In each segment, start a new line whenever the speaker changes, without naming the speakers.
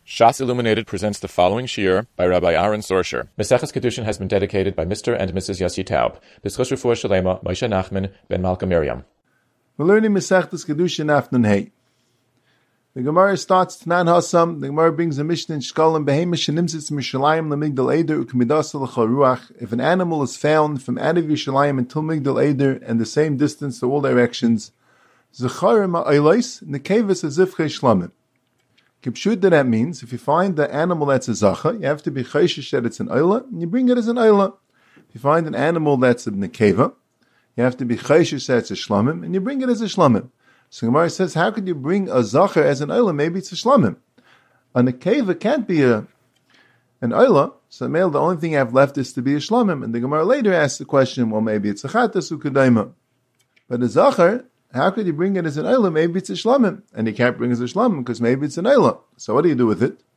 Shas Illuminated presents the following shiur by Rabbi Aaron Sorsher. Maseches Kedushin has been dedicated by Mr. and Mrs. Yossi Taub. B'schus Refuah Shalema, Moshe Nachman, Ben Malka Miriam.
We're learning Maseches Kedushin Afnan Hey. The Gemara starts Tanan Hasam. The Gemara brings a Mishnah in Shkolim Behemish Nimtzitz Mishalayim Lemigdal Eder Ukmidasal Charuach. If an animal is found from out of Yerushalayim until Migdal Eder and the same distance to all directions, Zecharim Ha'olos Nekevus Azifchei Shlamim. Kipshuta, that means if you find the animal that's a zacha, you have to be chayshish that it's an oila, and you bring it as an oila. If you find an animal that's a nekeva, you have to be chayshish that it's a shlamim, and you bring it as a shlamim. So Gemara says, how could you bring a zacher as an oila? Maybe it's a shlamim. A nekeva can't be an oila, so male, the only thing you have left is to be a shlamim. And the Gemara later asks the question, well, maybe it's a chatas ukadaima. But a zacher, how could you bring it as an oila? Maybe it's a shlamim. And you can't bring it as a shlamim because maybe it's an oila. So what do you do with it?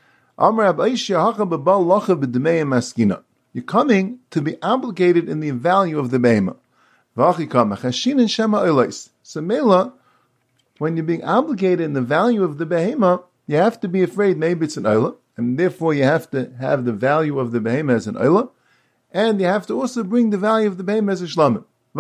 You're coming to be obligated in the value of the behema. So mela, when you're being obligated in the value of the behema, you have to be afraid maybe it's an oila. And therefore you have to have the value of the behema as an oila. And you have to also bring the value of the behema as a shlamim.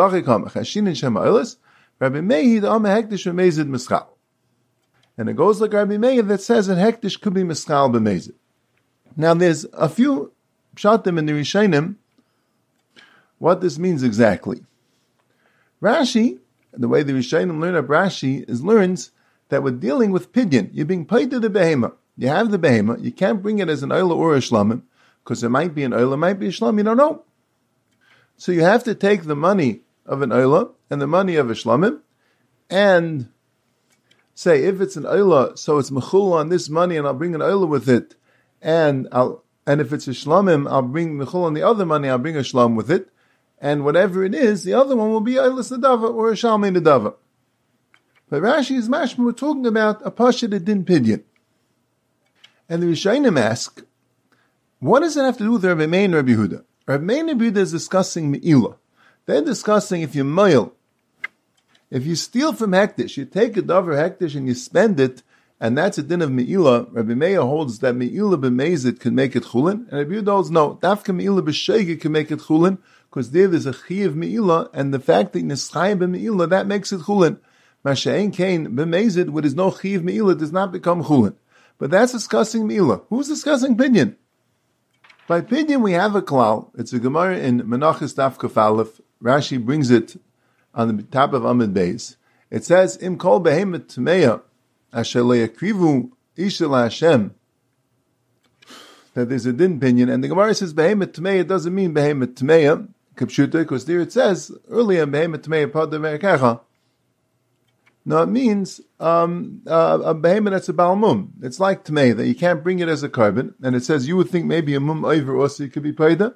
Rabbi Meir, the Amma Hektish b'mezid mischal. And it goes like Rabbi Meir that says that Hektish could be mischal b'mezid. Now there's a few pshatim in the Rishonim what this means exactly. Rashi, the way the Rishonim learn up Rashi, learns that we're dealing with pidyon. You're being paid to the behema. You have the behema. You can't bring it as an oila or a shlamim, because it might be an oila, it might be a shlamim, you don't know. So you have to take the money of an oila and the money of a shlamim, and say if it's an oila, so it's mechul on this money, and I'll bring an oila with it, and if it's a shlamim, I'll bring mechul on the other money, I'll bring a shlam with it, and whatever it is, the other one will be oilas nadava or a shalmei nadava. But Rashi is mashma, we're talking about a pasha that didn't pidyon, and the Rishonim ask, what does it have to do with Rabbi Meir and Rabbi Yehuda? Rabbi Meir and Rabbi Yehuda is discussing me'ilah. They're discussing if you mail, if you steal from hektish, you take a davar hektish and you spend it, and that's a din of me'ilah. Rabbi Meir holds that me'ilah b'mezid can make it chulin, and Rabbi Yehuda holds no, dafka me'ilah b'shegeg can make it chulin, because there's a chi of me'ilah, and the fact that nischayim b'me'ilah, that makes it chulin. Masha'en kain b'mezid, where there's no chi of me'ilah, does not become chulin. But that's discussing me'ilah. Who's discussing pidyon? By pidyon we have a klal. It's a Gemara in Menachos Daf Kuf Aleph. Rashi brings it on the top of Amud Beis. It says, "Im kol behemet tmeya asher leyakrivu isha laHashem." That there's a din pinion, and the Gemara says behemet tmeya doesn't mean behemet tmeya kapshuta, because there it says earlier behemet tmeya pada ve'akecha. No, it means a behemoth that's a balmum. It's like tmei, that you can't bring it as a carbon, and it says you would think maybe a mum over also you could be paida.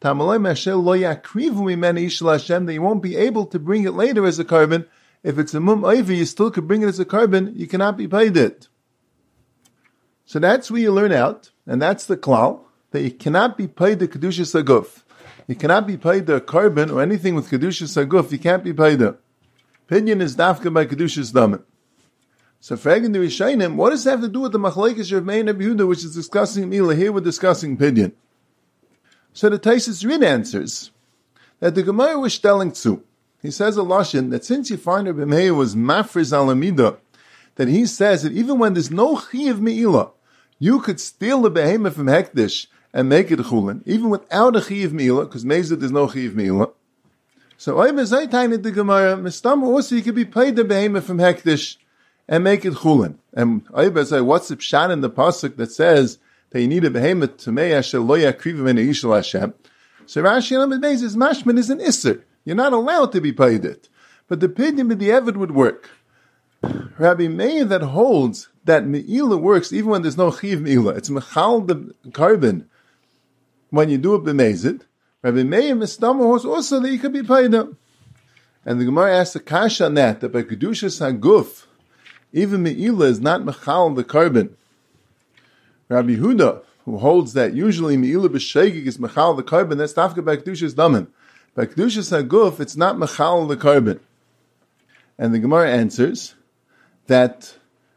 That you won't be able to bring it later as a carbon. If it's a mum over, you still could bring it as a carbon, you cannot be paid it. So that's where you learn out, and that's the klal, that you cannot be paid the kedushas haguf. You cannot be paid the carbon or anything with kedushas haguf, you can't be paid it. Pidyon is dafka by kedushas damin. So fragging the Rishonim, what does that have to do with the machlekes of Meir and Rabbi Yehuda, which is discussing milah? Here we're discussing pidyon. So the Taisus Rid answers that the Gemara was telling to. He says a lashon that since you find Rabbi Meir was mafriz alamida, that he says that even when there's no chi of me'ilah, you could steal the behemoth from hektish and make it chulin, even without a chi of me'ilah, because mezid there's no chi of me'ilah. So over zaytain the Gemara, mistam also you could be paid the behemoth from hektish and make it chulin. And over say, what's the pshat in the pasuk that says that you need a behemoth to mei asher lo yakrivu min ishal Hashem? So Rashi Amud Beis is mashman is an isser. You're not allowed to be paid it, but the pidyon b'di'evid would work. Rabbi Meir that holds that me'ilah works even when there's no chiv me'ilah. It's mechal the carbon when you do it b'mezid. Rabbi Meir mistamah also that you could be paid up. And the Gemara asks a kasha on that by kedushas haguf, even me'ilah is not mechal the carbon. Rabbi Yehuda, who holds that usually me'ilah b'shegig is mechal the carbon, that's tafka by kedushas damin. By kedushas haguf, it's not mechal the carbon. And the Gemara answers that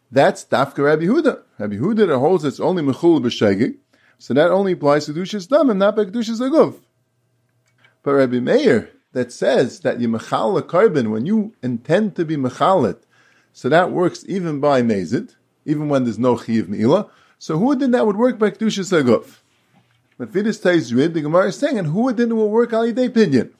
That's Dafka Rabbi Huda. Rabbi Huda that holds it's only Mechul B'Shegig, so that only applies to Kedushas Dam and not by Kedushas Aguf. But Rabbi Meir, that says that you Mechal a carbon when you intend to be Mechalit, so that works even by Mezid, even when there's no Chiv Me'ilah. So who did that would work by Kedushas Aguf? But Vidis Teiz Rid, the Gemara is saying, and who did it will work Al Yidei Pidyon?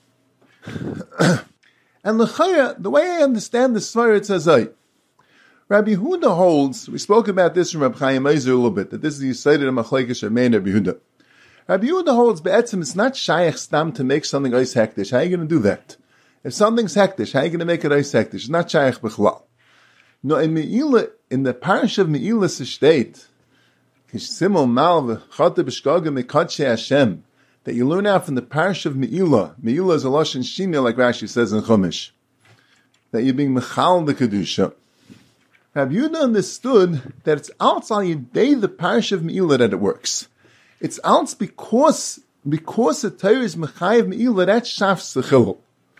And L'chaya, the way I understand the Svar, it says, Rabbi Huda holds, we spoke about this from Rabbi Chaim Eiser a little bit, that this is the Yisayid of Machlekes Ramein Rabbi Huda. Rabbi Huda holds, be'etzim, it's not Shayach Stam to make something Eis Hektish. How are you going to do that? If something's Hektish, how are you going to make it Eis Hektish? It's not Shayach B'chlal. No, in Me'ilah, in the parish of Me'ilah State, Kishsimol Mal v'chata b'shkaga mekadshe Hashem, that you learn out from the parish of Me'ilah. Me'ilah is a lashon shina, like Rashi says in Chumash, that you're being mechal the kedusha. Rabbi Yehuda understood that it's outside Yidei the parish of Me'ilah that it works. It's out because the Torah is mechayev Me'ilah, that's shafs the chilul.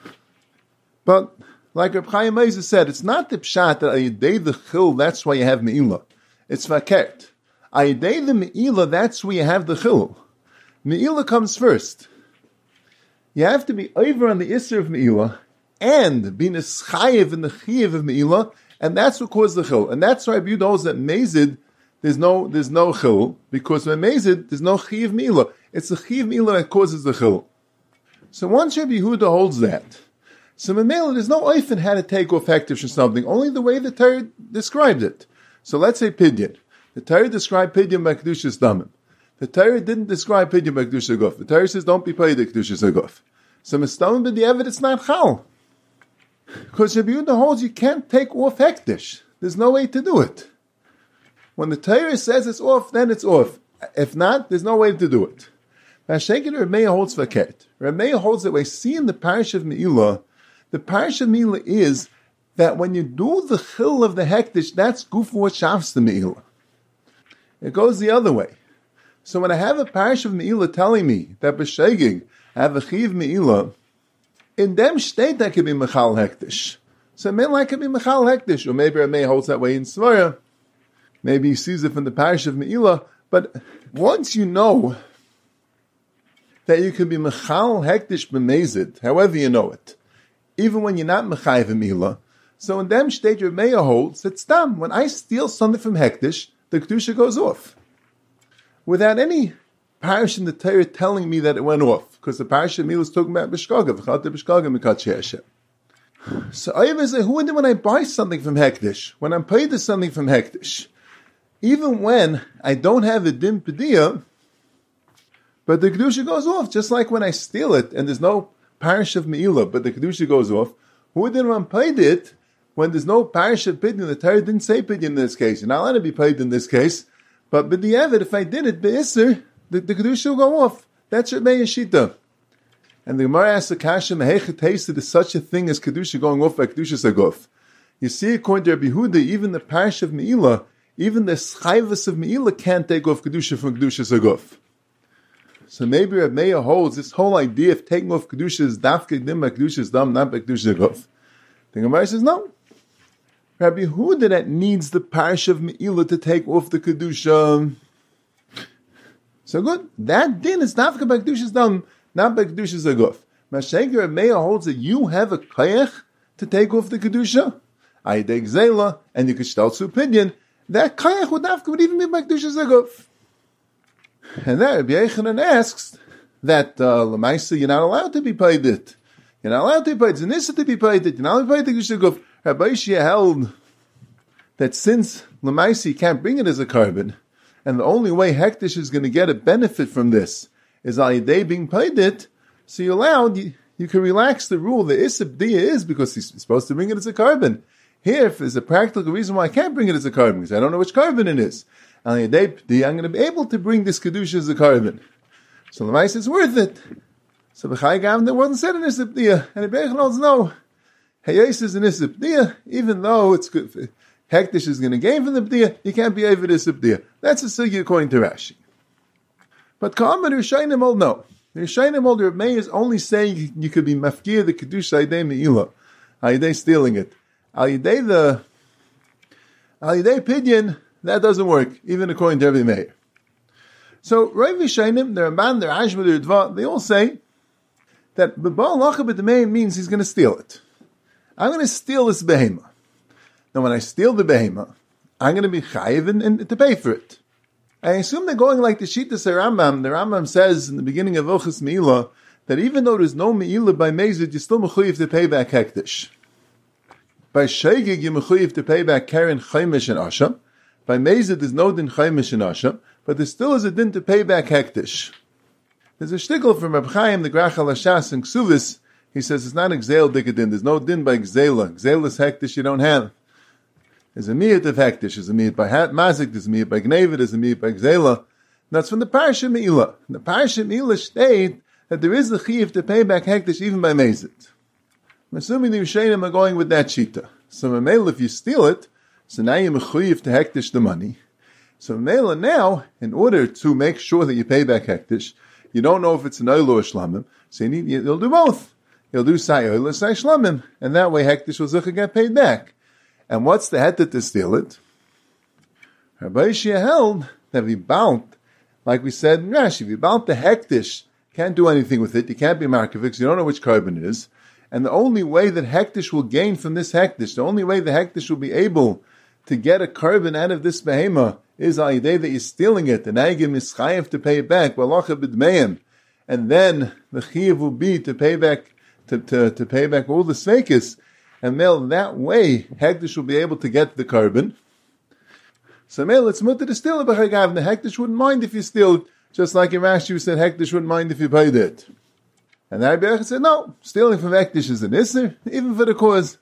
But like Reb Chaim Eiser said, it's not the pshat that Yidei the chilul, that's why you have Me'ilah. It's fakert. Ayidei the Me'ilah, that's where you have the chilul. Me'ilah comes first. You have to be over on the Isser of Me'ilah and be neschayev in the chiyev of Me'ilah, and that's what caused the chilul. And that's why Rabbi Yehuda knows that Mezid, there's no chilul, because when Mezid, there's no chiyev Me'ilah. It's the chiyev Me'ilah that causes the chilul. So once Rabbi Yehuda holds that, so Me'ilah, there's no oifen how to take off hektish or something, only the way the Torah described it. So let's say Pidyon. The Torah described Pidyon by Kedushas Damim. The Torah didn't describe Pidyon by Kedushas Aguf. The Torah says don't be paid the Kedushas Aguf. So Mistamim b'di'evet it's not chal. Because Rabbi Yehuda holds you can't take off hektish. There's no way to do it. When the Torah says it's off, then it's off. If not, there's no way to do it. Vashekin Rabbi Meir holds fakert. Rabbi Meir holds that we see in the parish of Me'ilah, the parish of Me'ilah is that when you do the chil of the hektish, that's gufu what shafs the Me'ilah. It goes the other way. So when I have a parish of Me'ilah telling me that b'shegig I have a chiv Me'ilah, in them state that could be mechal hektish. So it may like could be mechal hektish, or maybe I may holds that way in Svara. Maybe he sees it from the parish of Me'ilah. But once you know that you can be mechal hektish b'mezid, however you know it, even when you're not mechayiv Me'ilah, so in them state your mayor holds that stam, when I steal something from hektish, the kedusha goes off. Without any parish in the Torah telling me that it went off, because the parish of Me'ilah is talking about b'shkaga, v'chata b'shkaga mekadshe Hashem. So I ever say, who when I buy something from hektish, when I'm paid to something from hektish, even when I don't have a dim pediyah, but the kedusha goes off, just like when I steal it and there's no parish of Me'ilah, but the kedusha goes off. Who when I'm paid it, when there's no parish of pidyon, the Torah didn't say pidyon in this case. You're not allowed to be paid in this case. But b'di'evet, if I did it, be'isr, the kedusha will go off. That's your Meir Shita. And the Gemara asks the kasha, mehechet tasted is such a thing as kedusha going off by kedusha saguf. You see, according to Rabbi Yehuda, even the parish of Me'ilah, even the schayvus of Me'ilah can't take off kedusha from kedusha saguf. So maybe Rabbi Meir holds this whole idea of taking off kedusha is dafke dim by kedusha's dam, not by kedusha saguf. The Gemara says no. Rabbi Yehuda that needs the parish of Me'ilah to take off the kedusha. So good. That din is dafka by kedusha's dam, not by kedusha's aguf. Mashayker Rabbi Meir holds that you have a koyach to take off the kedusha. Ayidei gzela, and you could start to opinion. That koyach would even be by kedusha's aguf. And then Rabbi Yechanan asks that l'maisa you're not allowed to be paid it. You're not allowed to be paid. It's an issa to be paid it. You're not allowed to be paid the kedusha aguf. Rabbi Shia held that since l'maisa you can't bring it as a carbon, and the only way hektish is going to get a benefit from this is al yedei being paid it, so you're allowed, you can relax the rule. The isib diya is because he's supposed to bring it as a carbon. Here, if there's a practical reason why I can't bring it as a carbon, because I don't know which carbon it is, al yedei diya, I'm going to be able to bring this kedusha as a carbon. So l'maisa it's worth it. So b'chai gam there wasn't said an isib diya, and the Be'echon holds no. Hayos is an isib diya, even though it's good. Hektish is going to gain from the b'diyah, you can't be over this b'diyah. That's a sugya according to Rashi. But Ka'am and Rishayim hold no. The Rishayim hold Reb Meir is only saying you could be mafkir the kedusha ayidei me'ilah, ayidei stealing it. Ayidei Al Yidei Pidyon, that doesn't work, even according to Rabbi Meir. So, Rav Yishainim, the Ramban, the Rashba, the Ritva, they all say that B'Baal Lacha B'Demei means he's going to steal it. I'm going to steal this behema. Now, when I steal the behema, I'm going to be chayiv and to pay for it. I assume they're going like the Shittas Rambam. The Rambam says in the beginning of Ilchus Me'ilah that even though there's no Me'ilah by Mezid, you're still mechuyev to pay back hektish. By Shegig, you're mechuyev to pay back Karen, Chaimish, and Asham. By Mezid, there's no din Chaimish and Asham, but there still is a din to pay back hektish. There's a shtickle from Reb Chaim, the Grach HaLashas, in Ksuvis. He says it's not Gzeil Dikadin. There's no din by Gzeila. Gzeila's hektish you don't have. There's a miyat of hektish. There's a miyat by mazik. There's a miyat by gneva. There's a miyat by Gzeila. And that's from the Parasha Me'ilah. The Parasha Me'ilah state that there is a chiyuv to pay back hektish even by mezid. I'm assuming the Rishonim are going with that shita. So Mamela, if you steal it, so now you're mechuyev to hektish the money. So Mamela now, in order to make sure that you pay back hektish, you don't know if it's an oil or a shlamim, so you'll do both. You'll do say oil or say shlamim, and that way hektish will zucha get paid back. And what's the heter to steal it? Rabbi Yishia held that if you bound, like we said in Rashi, if you bound the hektish, can't do anything with it, you can't be markavik, you don't know which carbon it is, and the only way that hektish will gain from this hektish, the only way the hektish will be able to get a carbon out of this behema is on the day that you're stealing it, and now you give mischayev to pay it back, and then the chiyev will be to pay back to pay back all the sveikis, and that way hektish will be able to get the carbon. So it's mutter to steal it, but the hektish wouldn't mind if you steal it, just like in Rashi said hektish wouldn't mind if you paid it. And the Rebbe said, no, stealing from hektish is an isser, even for the cause,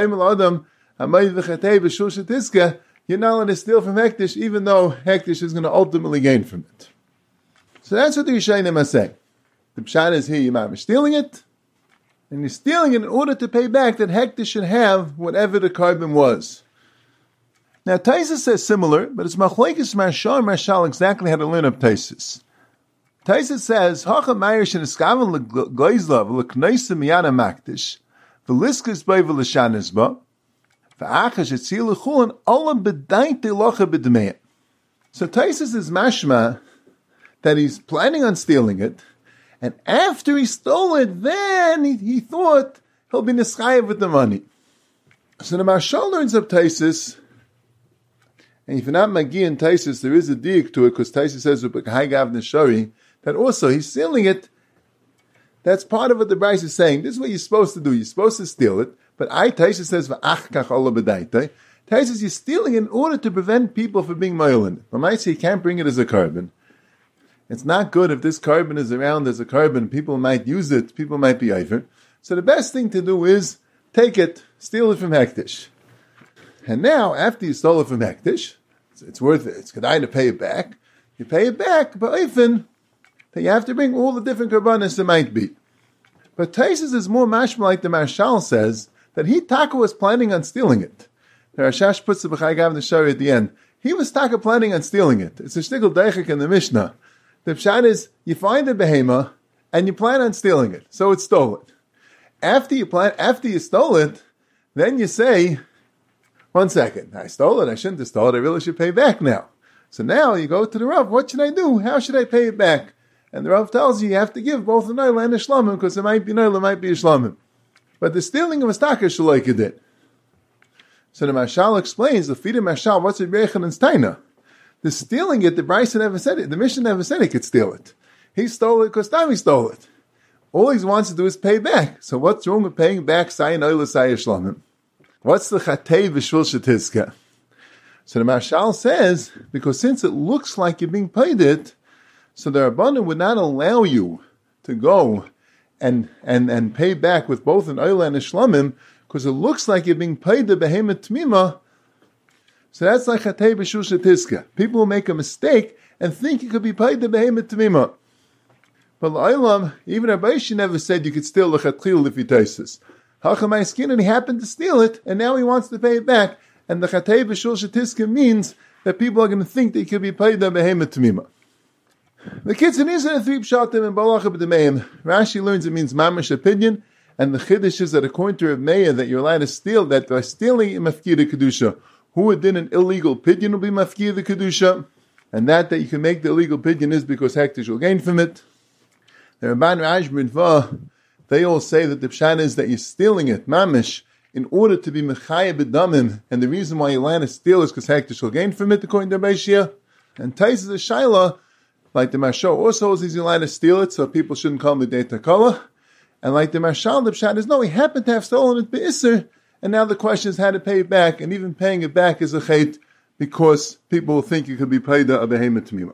you're not allowed to steal from hektish, even though hektish is going to ultimately gain from it. So that's what the Yishayim are saying. The pshat is here, you're stealing it, and you're stealing it in order to pay back that hektish should have whatever the carbon was. Now, Taisus says similar, but it's machlekes Marsha and Marshal exactly how to learn up Taisus. Taisus says, Hacha Meir sheneskaven legoizla v'lekneisa miyana makdish v'liskas by v'lishanis ba v'achash etzil lechulin olam b'dainte locha b'demeya. So Taisus is mashma that he's planning on stealing it, and after he stole it, then he thought he'll be neschayev with the money. So the Marshal learns up Taisus. And if you're not Magi and Taisus, there is a diik to it, because Taisus says that also he's stealing it. That's part of what the Bryce is saying. This is what you're supposed to do. You're supposed to steal it. But Taisus says, Taisus, you're stealing it in order to prevent people from being moilin. But might say you can't bring it as a carbon. It's not good if this carbon is around as a carbon. People might use it. People might be over. So the best thing to do is take it, steal it from hektish. And now, after you stole it from hektish, it's worth it. It's kedai to pay it back. You pay it back, but often that you have to bring all the different karbanis there might be. But Taisus is more mashma like the Marshal says, that he taka was planning on stealing it. The Rashash puts the B'chai Gav in the Shari at the end. He was taka planning on stealing it. It's a shtickle deichik in the Mishnah. The pshat is, you find a behema, and you plan on stealing it. So it's stolen. After you stole it, then you say, 1 second, I stole it, I shouldn't have stolen it, I really should pay back now. So now you go to the Rav, what should I do? How should I pay it back? And the Rav tells you have to give both a Noila and a Shlamim, because it might be Noila, it might be a Shlamim. But the stealing of a staka shalaika did. So the Mashal explains, the feed of Mashal, what's it Rechan and Steina? The stealing it, the Bryson never said it, the Mishnah never said he could steal it. He stole it because Tommy stole it. All he wants to do is pay back. So what's wrong with paying back Sayin Noila, Sayin Shlamim? What's the chatei v'shvil shetizka? So the Marshal says, because since it looks like you're being paid it, so the Rabbanan would not allow you to go and pay back with both an oil and a shlamim, because it looks like you're being paid the behemoth tmima. So that's like chatei v'shvil shetizka. People will make a mistake and think you could be paid the behemoth tmima. But l'olam, even Rabbi Shi never said you could steal the chatchil if you taste this. Hachamai skin, and he happened to steal it, and now he wants to pay it back. And the chatei b'shul shetiska means that people are going to think that he could be paid the behemoth tamima. The kids in Israel 3 pshatim and balacha b'demeim. Rashi learns it means mamash opinion, and the chiddush is that according to Rav Meir that you're allowed to steal, that by stealing mafkida kedusha, who did an illegal pidyon will be mafkia the kedusha, and that you can make the illegal pidyon is because hektish will gain from it. The Ramban Rajbrin Va, they all say that the pshat is that you're stealing it, mamish, in order to be mechaya b'damim, and the reason why you land to steal is because hektish will gain from it, according to Beishia. And Tais is a shaila, like the Marsha also is he's allowed to steal it, so people shouldn't call him the Dei Takala. And like the Marshal, the pshat is no, he happened to have stolen it be'isr, and now the question is how to pay it back, and even paying it back is a chait, because people will think you could be paid a behemoth tamima.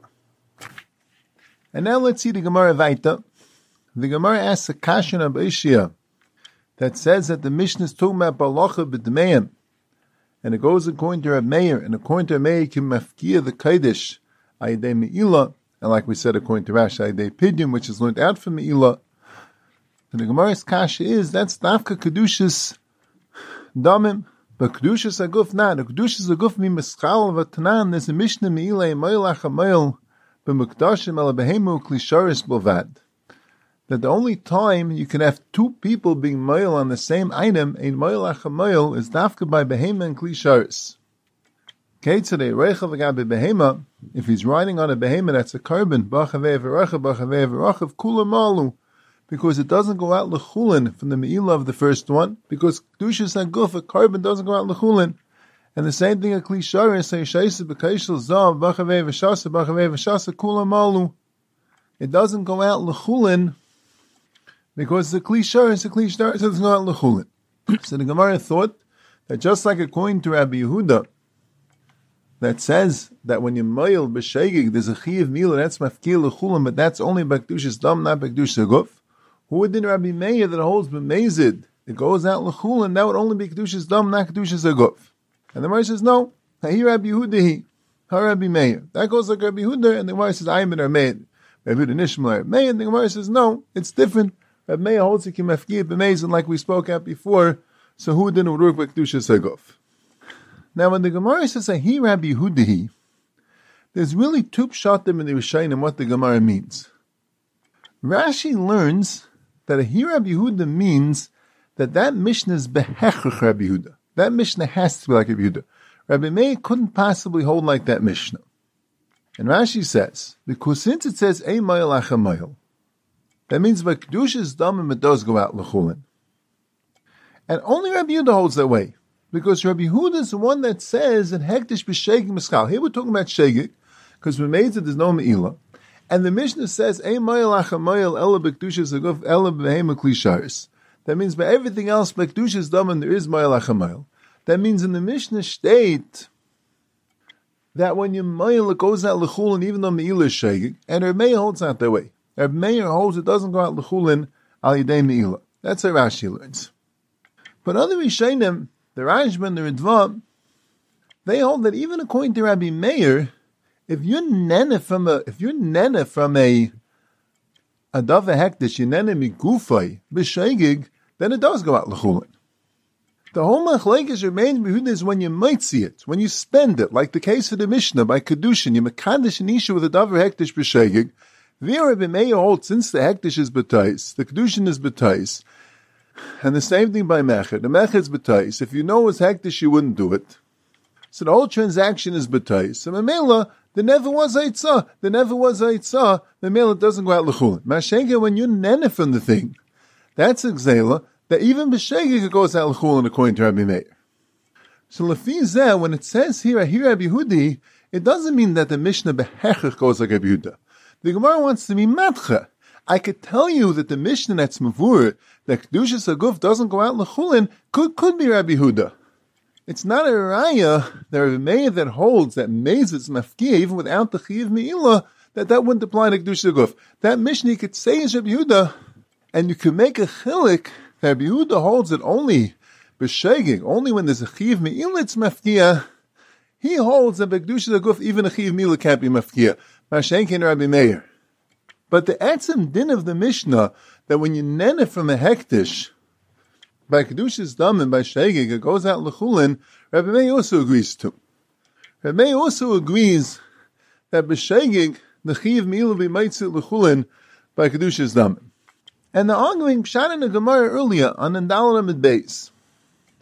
And now let's see the Gemara Vaita. The Gemara asks a kashan of Beishia that says that the Mishnah is talking about balacha b'dmeim, and it goes according to Reb Meir, and according to Reb Meir, you can mafkia the Kodesh ayidei me'ilah, and like we said, according to Rashi, ayidei pidyon, which is learned out from me'ilah. And the Gemara's kasha is, that's dafka kedushas damim, but kedushas aguf not. The kedushas aguf mi meschal v'tanan, there's a Mishnah me'ilah me'ilach ha'meil b'mukdashim ala behemu klisharis b'lvad. That the only time you can have two people being moil on the same item, ein moilach ha'moil, is dafka by behema and klisharis. Okay, today, reichav agabe behema, if he's riding on a behema that's a carbon, b'achavei v'rachav, kula malu, because it doesn't go out l'chulin from the me'ilah of the first one, because kedushas haguf, a carbon doesn't go out l'chulin. And the same thing a klisharis, say shaisa b'kaishel zav, b'achavei v'shasa, kula malu. It doesn't go out l'chulin, because the klisharis, doesn't go out l'chulin. So the Gemara thought that just like according to Rabbi Yehuda, that says that when you moil b'shegig, there's a chiyav milah, that's mafkir l'chulin, but that's only by kedushas dam, not by kedushas guf. Who would in Rabbi Meir that holds b'mezid, it goes out l'chulin, that would only be kedushas dam, not kedushas guf. And the Gemara says, no, hi Rabbi Yehuda, ha Rabbi Meir. That goes like Rabbi Yehuda, and the Gemara says, I am in Armeid. Rabbi Yehuda nishmal Armeid, and the Gemara says, no, it's different. Rabbi Meir holds it kimafkir b'mezid, like we spoke at before, so who didn't work with kedushas guf? Now, when the Gemara says, "Ahi Rabbi Yehuda," there's really two pshatim in the Rishayim what the Gemara means. Rashi learns that Ahi Rabbi Yehuda means that Mishnah is behechach Rabbi Yehuda. That Mishnah has to be like Rabbi Yehuda. Rabbi Meir couldn't possibly hold like that Mishnah. And Rashi says, because since it says "Ei mayil acha mayil," that means by kedushas damim it does go out l'chulin, and only Rabbi Yehuda holds that way. Because Rabbi Yehuda is the one that says that hektish b'shegig miskal. Here we're talking about shegig, because we made it there's no me'ilah. And the Mishnah says, Ei mayil acha mayil ela b'kedushas aguf ela b'hema klisharis. That means by everything else, by kedushas daman, there is mayil acha mayil. That means in the Mishnah state that when you mayil, it goes out l'chulin, even though me'ilah is shegig. And Rabbi Meir holds out that way. Rabbi Meir holds it doesn't go out l'chulin al yidei me'ilah. That's how Rashi learns. But other Rishonim, the Rajban, the Ridva, they hold that even according to Rabbi Meir, if you're nene from a dava hektish, you're nene migufay b'shegig, then it does go out l'chulin. The whole machlekes remains behuda is when you might see it, when you spend it, like the case of the Mishnah by kedushin, you mekadesh an isha with a dava hektish b'shegig. V'yer Rabbi Meir holds since the hektish is b'tais, the kedushin is b'tais. And the same thing by Mechad. The Mechad is B'tais. If you know it's hektish, you wouldn't do it. So the whole transaction is B'tais. So Mamela, there never was Eitzah. The Mamela doesn't go out l'chulin. Mashenka, when you nene from the thing, that's Exela, that even B'shegig goes out l'chulin according to Rabbi Meir. So Lefi Zeh, when it says here, Ahi Rabbi Yehuda, it doesn't mean that the Mishnah Behechach goes like Rabbi Yehuda. The Gemara wants to be Matcha. I could tell you that the Mishnah that's Mavur, that Kedushas Aguf doesn't go out l'chulin, could be Rabbi Yehuda. It's not a raya, there are Meir that holds that Mezit's mafkia, even without the Chiyav Me'ilah, that wouldn't apply to Kedushas Aguf. That Mishnah you could say is Rabbi Yehuda, and you could make a chilik that Rabbi Yehuda holds it only b'shegig, only when there's a Chiyav Me'ilah it's mafkia. He holds that by Kedushas Aguf, even a Chiyav Me'ilah can't be mafkia. Mashenkin Rabbi Meir. But the etzem din of the Mishnah, that when you nene from a hektish, by kedushas dam and by shegig, it goes out l'chulin, Rabbi Meir also agrees to. Rabbi Meir also agrees that b'shegig, the chiyav me'ilah b'maitzit l'chulin, by kedushas dam. And the arguing pshat in the Gemara earlier, on Nandal Amid Beis,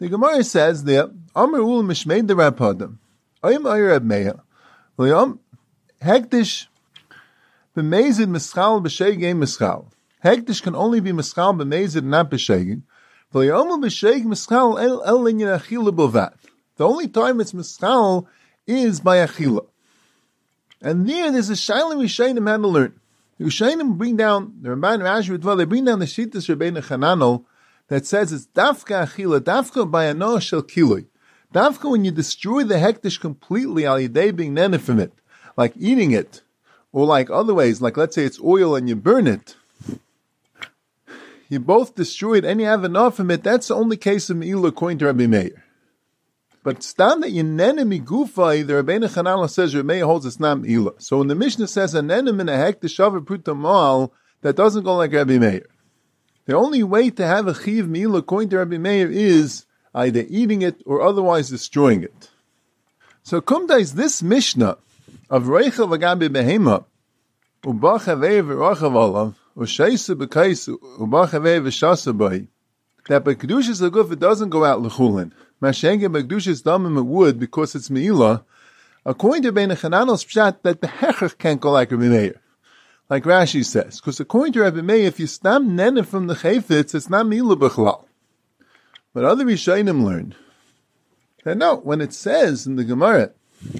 The Gemara says there, Amar ul mishmeid the Rab Hadam, Oyim Oyer Rab Meir, L'yom hektish b'mezid mischal b'shegim mischal. Hektish can only be mischal b'mezid and not b'shegim. L'yom b'shegim mischal el linyan achila b'vat. The only time it's mischal is by achila. And there's a shayla Rishayim had to learn. The Rishayim bring down, the Ramban Rashi Ritva, they bring down the Shittas Rabbeinu Chananel that says it's dafka achila, dafka by a no shel kiloi. Dafka when you destroy the hektish completely, al yidei being nene from it, like eating it, or like other ways, like let's say it's oil and you burn it. You both destroy it and you have enough from it, that's the only case of Me'ilah according to Rabbi Meir. But stand that you nene migufa, the Rabbeinu Chananel says Rabbi Meir holds it's not Me'ilah. So when the Mishnah says a nene min a hektish shavar pruta mal, that doesn't go like Rabbi Meir. The only way to have a chiv Me'ilah according to Rabbi Meir is either eating it or otherwise destroying it. So kumdais this Mishnah of Reicha v'gabi behema ubachavei v'rachav alav u'sheisa b'kais ubachavei v'shasa b'hi that by kedushas haguf it doesn't go out l'chulin. Mashenga by kedushas damim it would because it's Me'ilah. According to Rabbeinu Chananel's pshat that the hechach can't go like Rabbi Meir, like Rashi says, because according to Rabbi Meir, if you stam nene from the chayfetz, it's not Me'ilah b'chlal. But other Rishayim learned that no, when it says in the Gemara,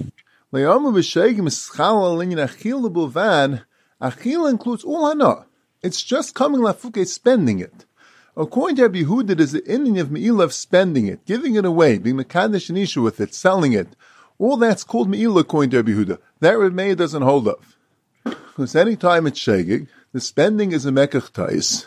achil includes all hana. It's just coming lafuke, spending it. According to Rabbi Yehuda, there's the ending of Me'ilah of spending it, giving it away, being mekadesh and isha with it, selling it. All that's called Me'ilah according to Rabbi Yehuda. That Rabbi Meir doesn't hold of. Because any time it's shegig, the spending is a mekach tais.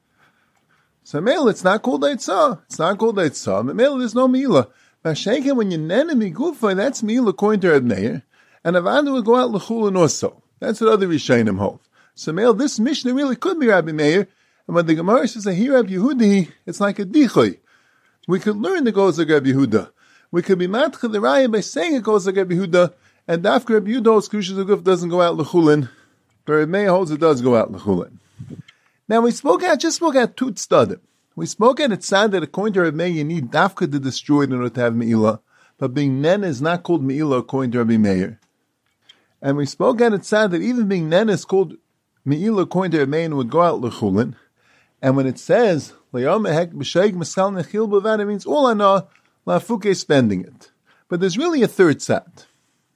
So Me'ilah, it's not called Eitzah. It's not called Eitzah. Me'ilah, there's no Me'ilah. Mashenka, when you nene migufa, that's Me'ilah according to Rabbi Meir. And Avada will go out l'chulin also. That's what other Rishayim hold. So Me'ilah, this Mishnah really could be Rabbi Meir. And when the Gemara says, here Rabbi Yehudi, it's like a dichoy. We could learn the goes like Rabbi Yehuda. We could be matcha the raya by saying it goes like Rabbi Yehuda. And Dafka Rabbi Yehuda holds Kedushas Haguf doesn't go out l'chulin. But Rabbi Meir holds it does go out l'chulin. Now we just spoke at two tzadim. We spoke at it said that according to Rabbi Meir you need dafka to destroy it in order to have Me'ilah, but being nene is not called Me'ilah according to Rabbi Meir. And we spoke at it said that even being nene is called Me'ilah according to Rabbi Meir and would go out l'chulin. And when it says L'yom hek b'sheig mischal nechil b'vad, it means all ana lafuke spending it. But there's really a third sat.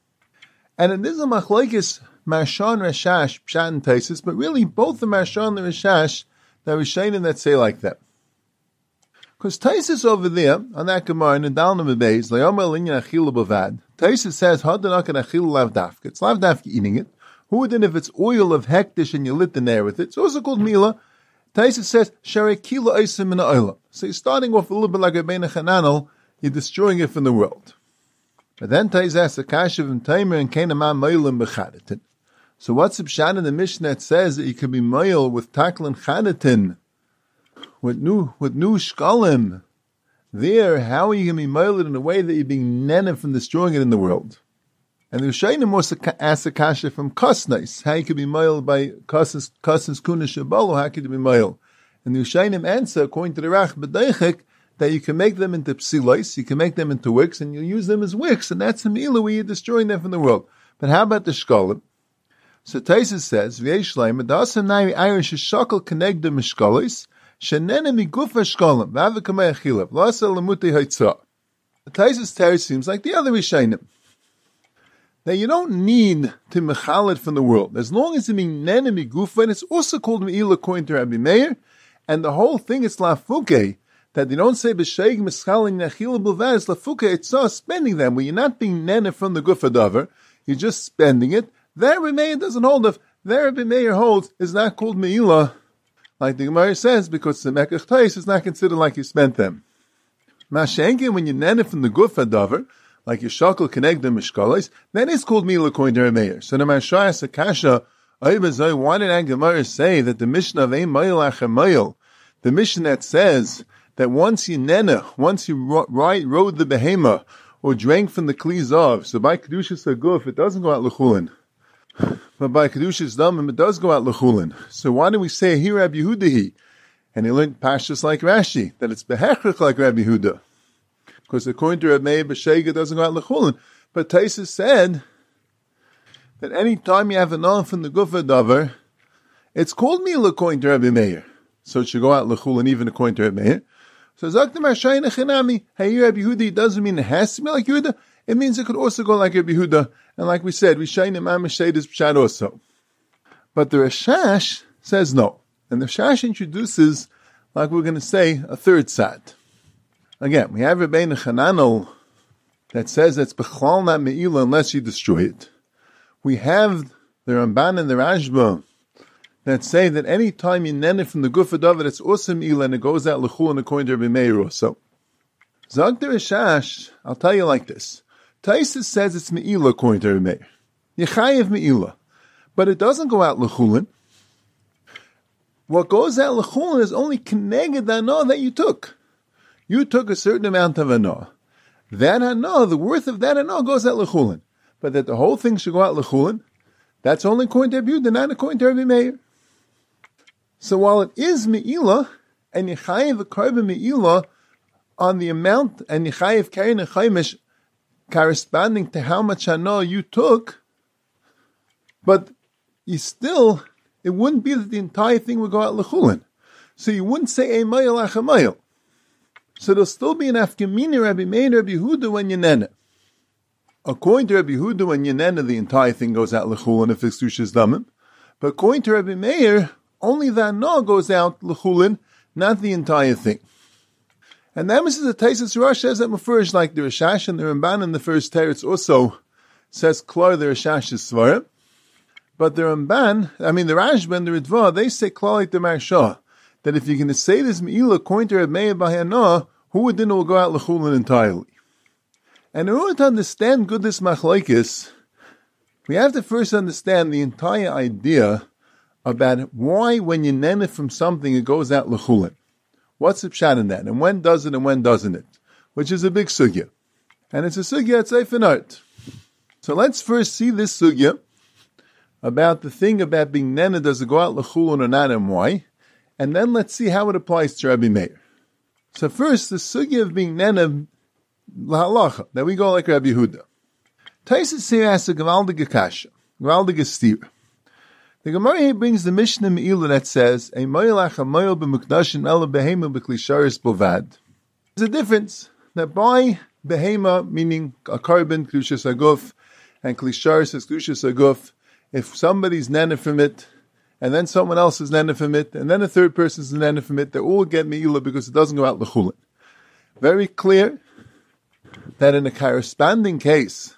And it is a machlokes Marshan Rashash, Pshat and Taisus, but really both the Marshan and the Rashash, the Rishayim that say like that. Because Taisus over there, on that Gemara, in the Dalna Mebeis, L'yomer linyan achila b'vad, Taisus says, Hadanak and achila lav dafka. It's lav dafka eating it. Who then if it's oil of hektish and you lit in there with it? It's also called Me'ilah. Taisus says, Sharei kilo eisim in oil. So you're starting off a little bit like Rabbeinu Chananel, you're destroying it from the world. But then Taisus asks, Akashiv and Tamer and Kainamah Me'ilim b'chadatin. So what's the pshat in the Mishnah that says that you can be moil with taklin chadatin, with new shkalim? There, how are you going to be moiled in a way that you're being nene from destroying it in the world? And the Rishayim also ask a kasha from kosnais, how you can be moiled by kosnais kunish shabalo, how can you be moiled? And the Rishayim answer, according to the Rach B'deichik, that you can make them into psilois, you can make them into wicks, and you use them as wicks, and that's a me'ilah where you're destroying them from the world. But how about the shkalim? So Taisus says, "V'yeshleim adasam nai Irish shakal connect the mishkalis shenene migufa shkalim v'avakamei achilav lasa lemuti haitzah." The Taisus Terry seems like the other Rishayim that you don't need to mechal it from the world as long as it means nene migufa, and it's also called me'ilah according to Rabbi Meir, and the whole thing is lafuke that they don't say b'sheig mischal in achilav b'vad. It's lafuke haitzah, spending them where you're not being nene from the gufa davar, you're just spending it. There Rabbi Meir doesn't hold of. There Rabbi Meir holds is not called Me'ilah, like the Gemara says, because the Mekach Tais is not considered like you spent them. Mashenkin, when you nene from the Gufa Davar, like your Shakal Keneg the Mishkalis, then it's called Me'ilah according to Rabbi Meir. So the Mashaya Sakasha, why did that Gemara say that the Mishnah of Ein Me'il Achem Me'il, the Mishnah that says that once you nene, once you rode the behema, or drank from the Kli Zav, so by Kedushas Haguf, it doesn't go out l'chulin. But by Kedushas Damim, it does go out l'chulin. So why do we say here Rabbi Yehuda? And he learned pashtus like Rashi, that it's behechrich like Rabbi Yehuda. Because according to Reb Meir, b'shega doesn't go out l'chulin. But Taisus said that any time you have an on from the gufa davar, it's called mila according to Rabbi Meir. So it should go out l'chulin even according to Rabbi Meir. So Zaktim Hashayna Chinami, hey, Rabbi Yehuda, doesn't mean it has to be like Yehuda. It means it could also go like Rabbi Yehuda. And like we said, Rishayna Mamashayt is Pshat also. But the Rashash says no. And the Rashash introduces, like we're going to say, a third side. Again, we have Rabbeinu Chananel that says it's B'chlal not Me'ila unless you destroy it. We have the Ramban and the Rashba that say that any time you nen it from the Gufa David, it's also Me'ila and it goes out L'chul and according to Rabbi Meir also. Zog the Rashash, I'll tell you like this. Taisus says it's Me'ila according to Rabbi Meir. Yechayev Me'ila. But it doesn't go out L'chulin. What goes out L'chulin is only Keneged the Hana that you took. You took a certain amount of Hana. That Hana, the worth of that Hana goes out L'chulin. But that the whole thing should go out L'chulin, that's only according to Rabbi Yehuda, not according to Rabbi Meir. So while it is Me'ila, and Yechayev Karba Me'ila on the amount, and Yechayev Karin and Chaimish corresponding to how much Hana you took, but you still, it wouldn't be that the entire thing would go out L'chulin. So you wouldn't say a mayel ach a mayel. So there'll still be an afkamina Rabbi Meir and Rabbi Yehuda when you nen it. According to Rabbi Yehuda, when you nen it, the entire thing goes out L'chulin if it's Dushas Damim. But according to Rabbi Meir, only the Hana goes out L'chulin, not the entire thing. And that means the Taisus Rosh says that Mefurish, like the Rashash and the Ramban in the first Teretz also says Klar the Rashash is Svarah. But the Ramban, the Rashba and the Ritva, they say Klar like the Marsha, that if you're going to say this Me'ila according to Rabbi Meir Bahana, who would then will go out L'chulin entirely? And in order to understand good this machlokes, we have to first understand the entire idea about why when you nen it from something it goes out L'chulin. What's the pshat in that? And when does it and when doesn't it? Which is a big sugya. And it's a sugya at Seifin Art. So let's first see this sugya about the thing about being nena, does it go out L'chulin or not and why? And then let's see how it applies to Rabbi Meir. So first, the sugya of being nena, lahalacha, that we go like Rabbi Yehuda. Taisus here asks a gewaldige kasha, gewaldige stira. The Gemara here brings the Mishnah Me'ila that says, a moyelach a moyel b'mukdashin ela behema b'klisharis bovad. There's a difference that by behema, meaning a carbon, klushas aguf, and klisharis is klushas aguf, if somebody's nena from it, and then someone else is nena from it, and then a third person is nena from it, they all get Me'ila because it doesn't go out L'chulin. Very clear that in a corresponding case,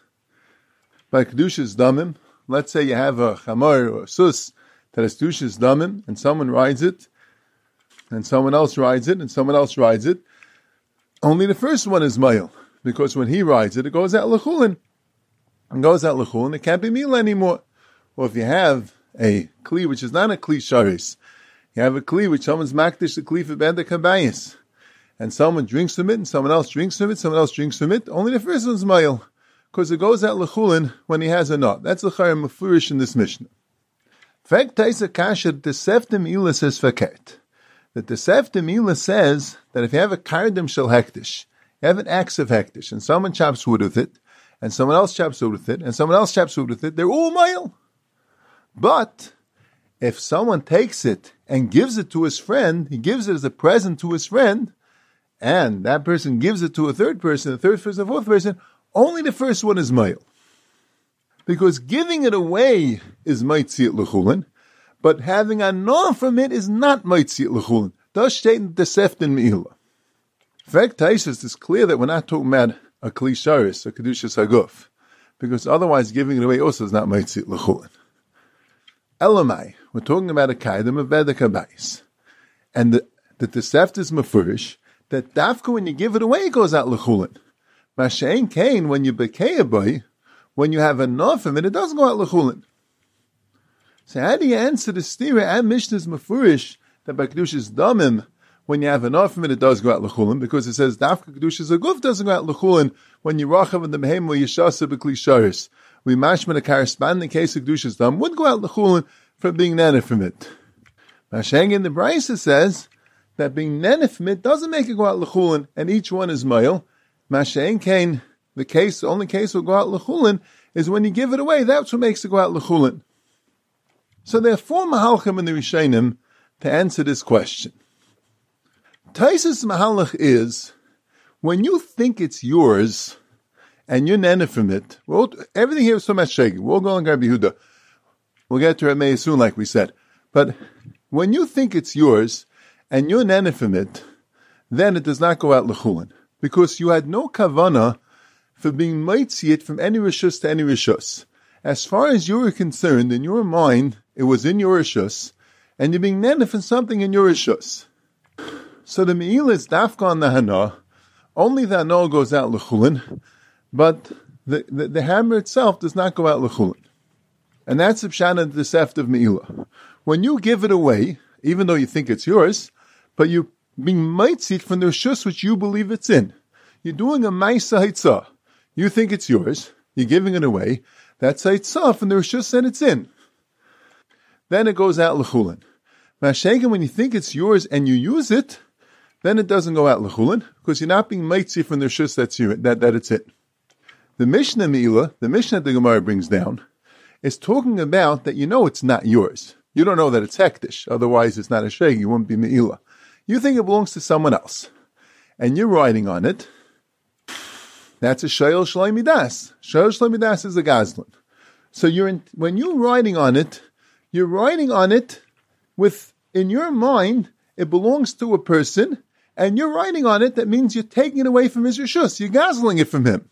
by Kedushas Damim, let's say you have a chamor or a sus that is Kedushas Damim, and someone rides it, and someone else rides it, and someone else rides it, only the first one is Mayil, because when he rides it, it goes out L'chulin. And goes out L'chulin, it can't be Me'ila anymore. Or if you have a kli which is not a kli sharis, you have a kli which someone's makdish the kli for benda kabayis, and someone drinks from it, and someone else drinks from it, someone else drinks from it, only the first one's Mayil. Because it goes out L'chulin when he has a knot. That's the Chayim Mefurish in this Mishnah. Fact Taisa Kasha, the Sefta Me'ila says Faket. That the Sefta Me'ila says that if you have a Kardim Shel Hektish, you have an axe of Hektish, and someone chops wood with it, and someone else chops wood with it, and someone else chops wood with it, they're all Mayil. But if someone takes it and gives it to his friend, he gives it as a present to his friend, and that person gives it to a third person, a third person, a fourth person, only the first one is Mayil. Because giving it away is Maitziat L'chulin, but having a non from it is not Maitziat L'chulin. Thus stating the Seftin Me'ila. In fact, Taisus is clear that we're not talking about a Kli Sharis, a Kedushas Haguf, because otherwise giving it away also is not Maitziat L'chulin. Elamai, we're talking about a Kaidim of Beda Kabayis. And the Seft is Mefurish, that Dafka when you give it away it goes out L'chulin. Mashain Kain, when you bekei a boy, when you have enough of it, it doesn't go out L'chulin. So how do you answer the stira and Mishnah's Mefurish that by Kedushas Damim, when you have enough of it, it does go out L'chulin, because it says Dafka Kedushas Aguf doesn't go out L'chulin when you rachav in the Mehem or Yeshasa B'kli Sharis. We mashman a corresponding case of Kedushas Damim would go out L'chulin from being nana from it. Mashain in the Brisa says that being nana from it doesn't make it go out L'chulin, and each one is Mayil. Masha'en Kain, the only case will go out l'chulin is when you give it away. That's what makes it go out l'chulin. So there are four mahalchim in the Rishonim to answer this question. Taisus mahalach is when you think it's yours and you're nene from it. Everything here is so much shaking. We'll go on Rabbi Yehuda. We'll get to Rameh soon, like we said. But when you think it's yours and you're nene from it, then it does not go out l'chulin, because you had no kavana for being mitzi it from any rishus to any rishus. As far as you were concerned, in your mind, it was in your rishus, and you're being nene from something in your rishus. So the me'ila is dafka on the hana. Only the hana goes out l'chulin, but the hammer itself does not go out l'chulin. And that's the pshat the seft of me'ila. When you give it away, even though you think it's yours, but you being maitzit from the rishus which you believe it's in. You're doing a ma'isa haitzah. You think it's yours. You're giving it away. That's haitzah from the rishus that it's in. Then it goes out l'chulin. Masha'en when you think it's yours and you use it, then it doesn't go out l'chulin, because you're not being maitzit from the rishus that it's in. The Mishnah Me'ila, the Mishnah the Gemara brings down, is talking about that you know it's not yours. You don't know that it's hektish. Otherwise it's not a sheikh. You wouldn't be Me'ila. You think it belongs to someone else, and you're riding on it. That's a shayel shloi midas. Shayel shloi midas is a gazlan. So when you're riding on it, you're riding on it with, in your mind, it belongs to a person, and you're riding on it. That means you're taking it away from his rishus. You're gazling it from him.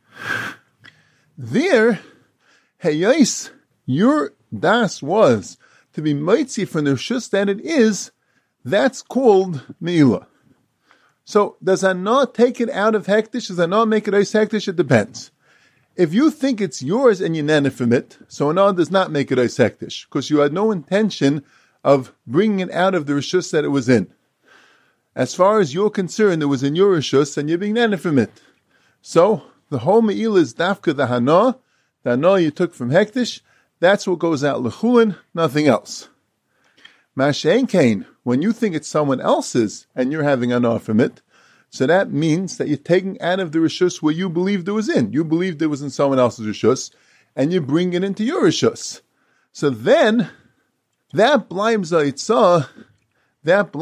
There, heyais, your das was to be mitzi from the rishus that it is. That's called me'ila. So, does Hana take it out of hektish? Does Hana make it ois hektish? It depends. If you think it's yours and you nene from it, so Hana does not make it ois hektish, because you had no intention of bringing it out of the rishus that it was in. As far as you're concerned, it was in your rishus and you're being nene from it. So, the whole me'ila is dafka the Hana you took from hektish. That's what goes out l'chulin, nothing else. Masha'en Kain, when you think it's someone else's and you're having hana from it, so that means that you're taking out of the rishus where you believed it was in. You believed it was in someone else's rishus, and you bring it into your rishus. So then, that blimes haitzah, that's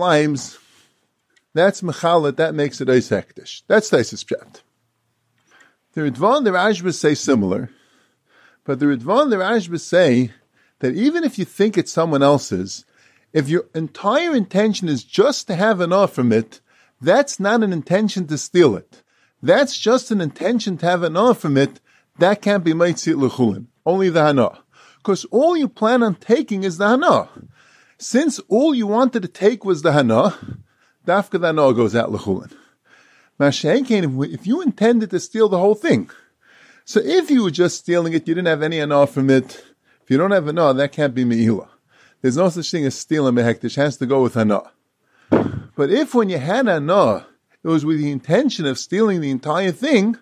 mechalet, that makes it ois hektish. That's Taisus pshat. The Ritvan and the Rashba say similar, but the Ritvan and the Rashba say that even if you think it's someone else's, if your entire intention is just to have hana from it, that's not an intention to steal it. That's just an intention to have hana from it. That can't be maitzit l'chulin. Only the hana. Because all you plan on taking is the hana. Since all you wanted to take was the hana, dafka the hana goes out l'chulin. Masha'en Kain, if you intended to steal the whole thing, so if you were just stealing it, you didn't have any hana from it, if you don't have hana, that can't be me'ila. There's no such thing as stealing mehektish. It has to go with hana. But if when you had hana, it was with the intention of stealing the entire thing,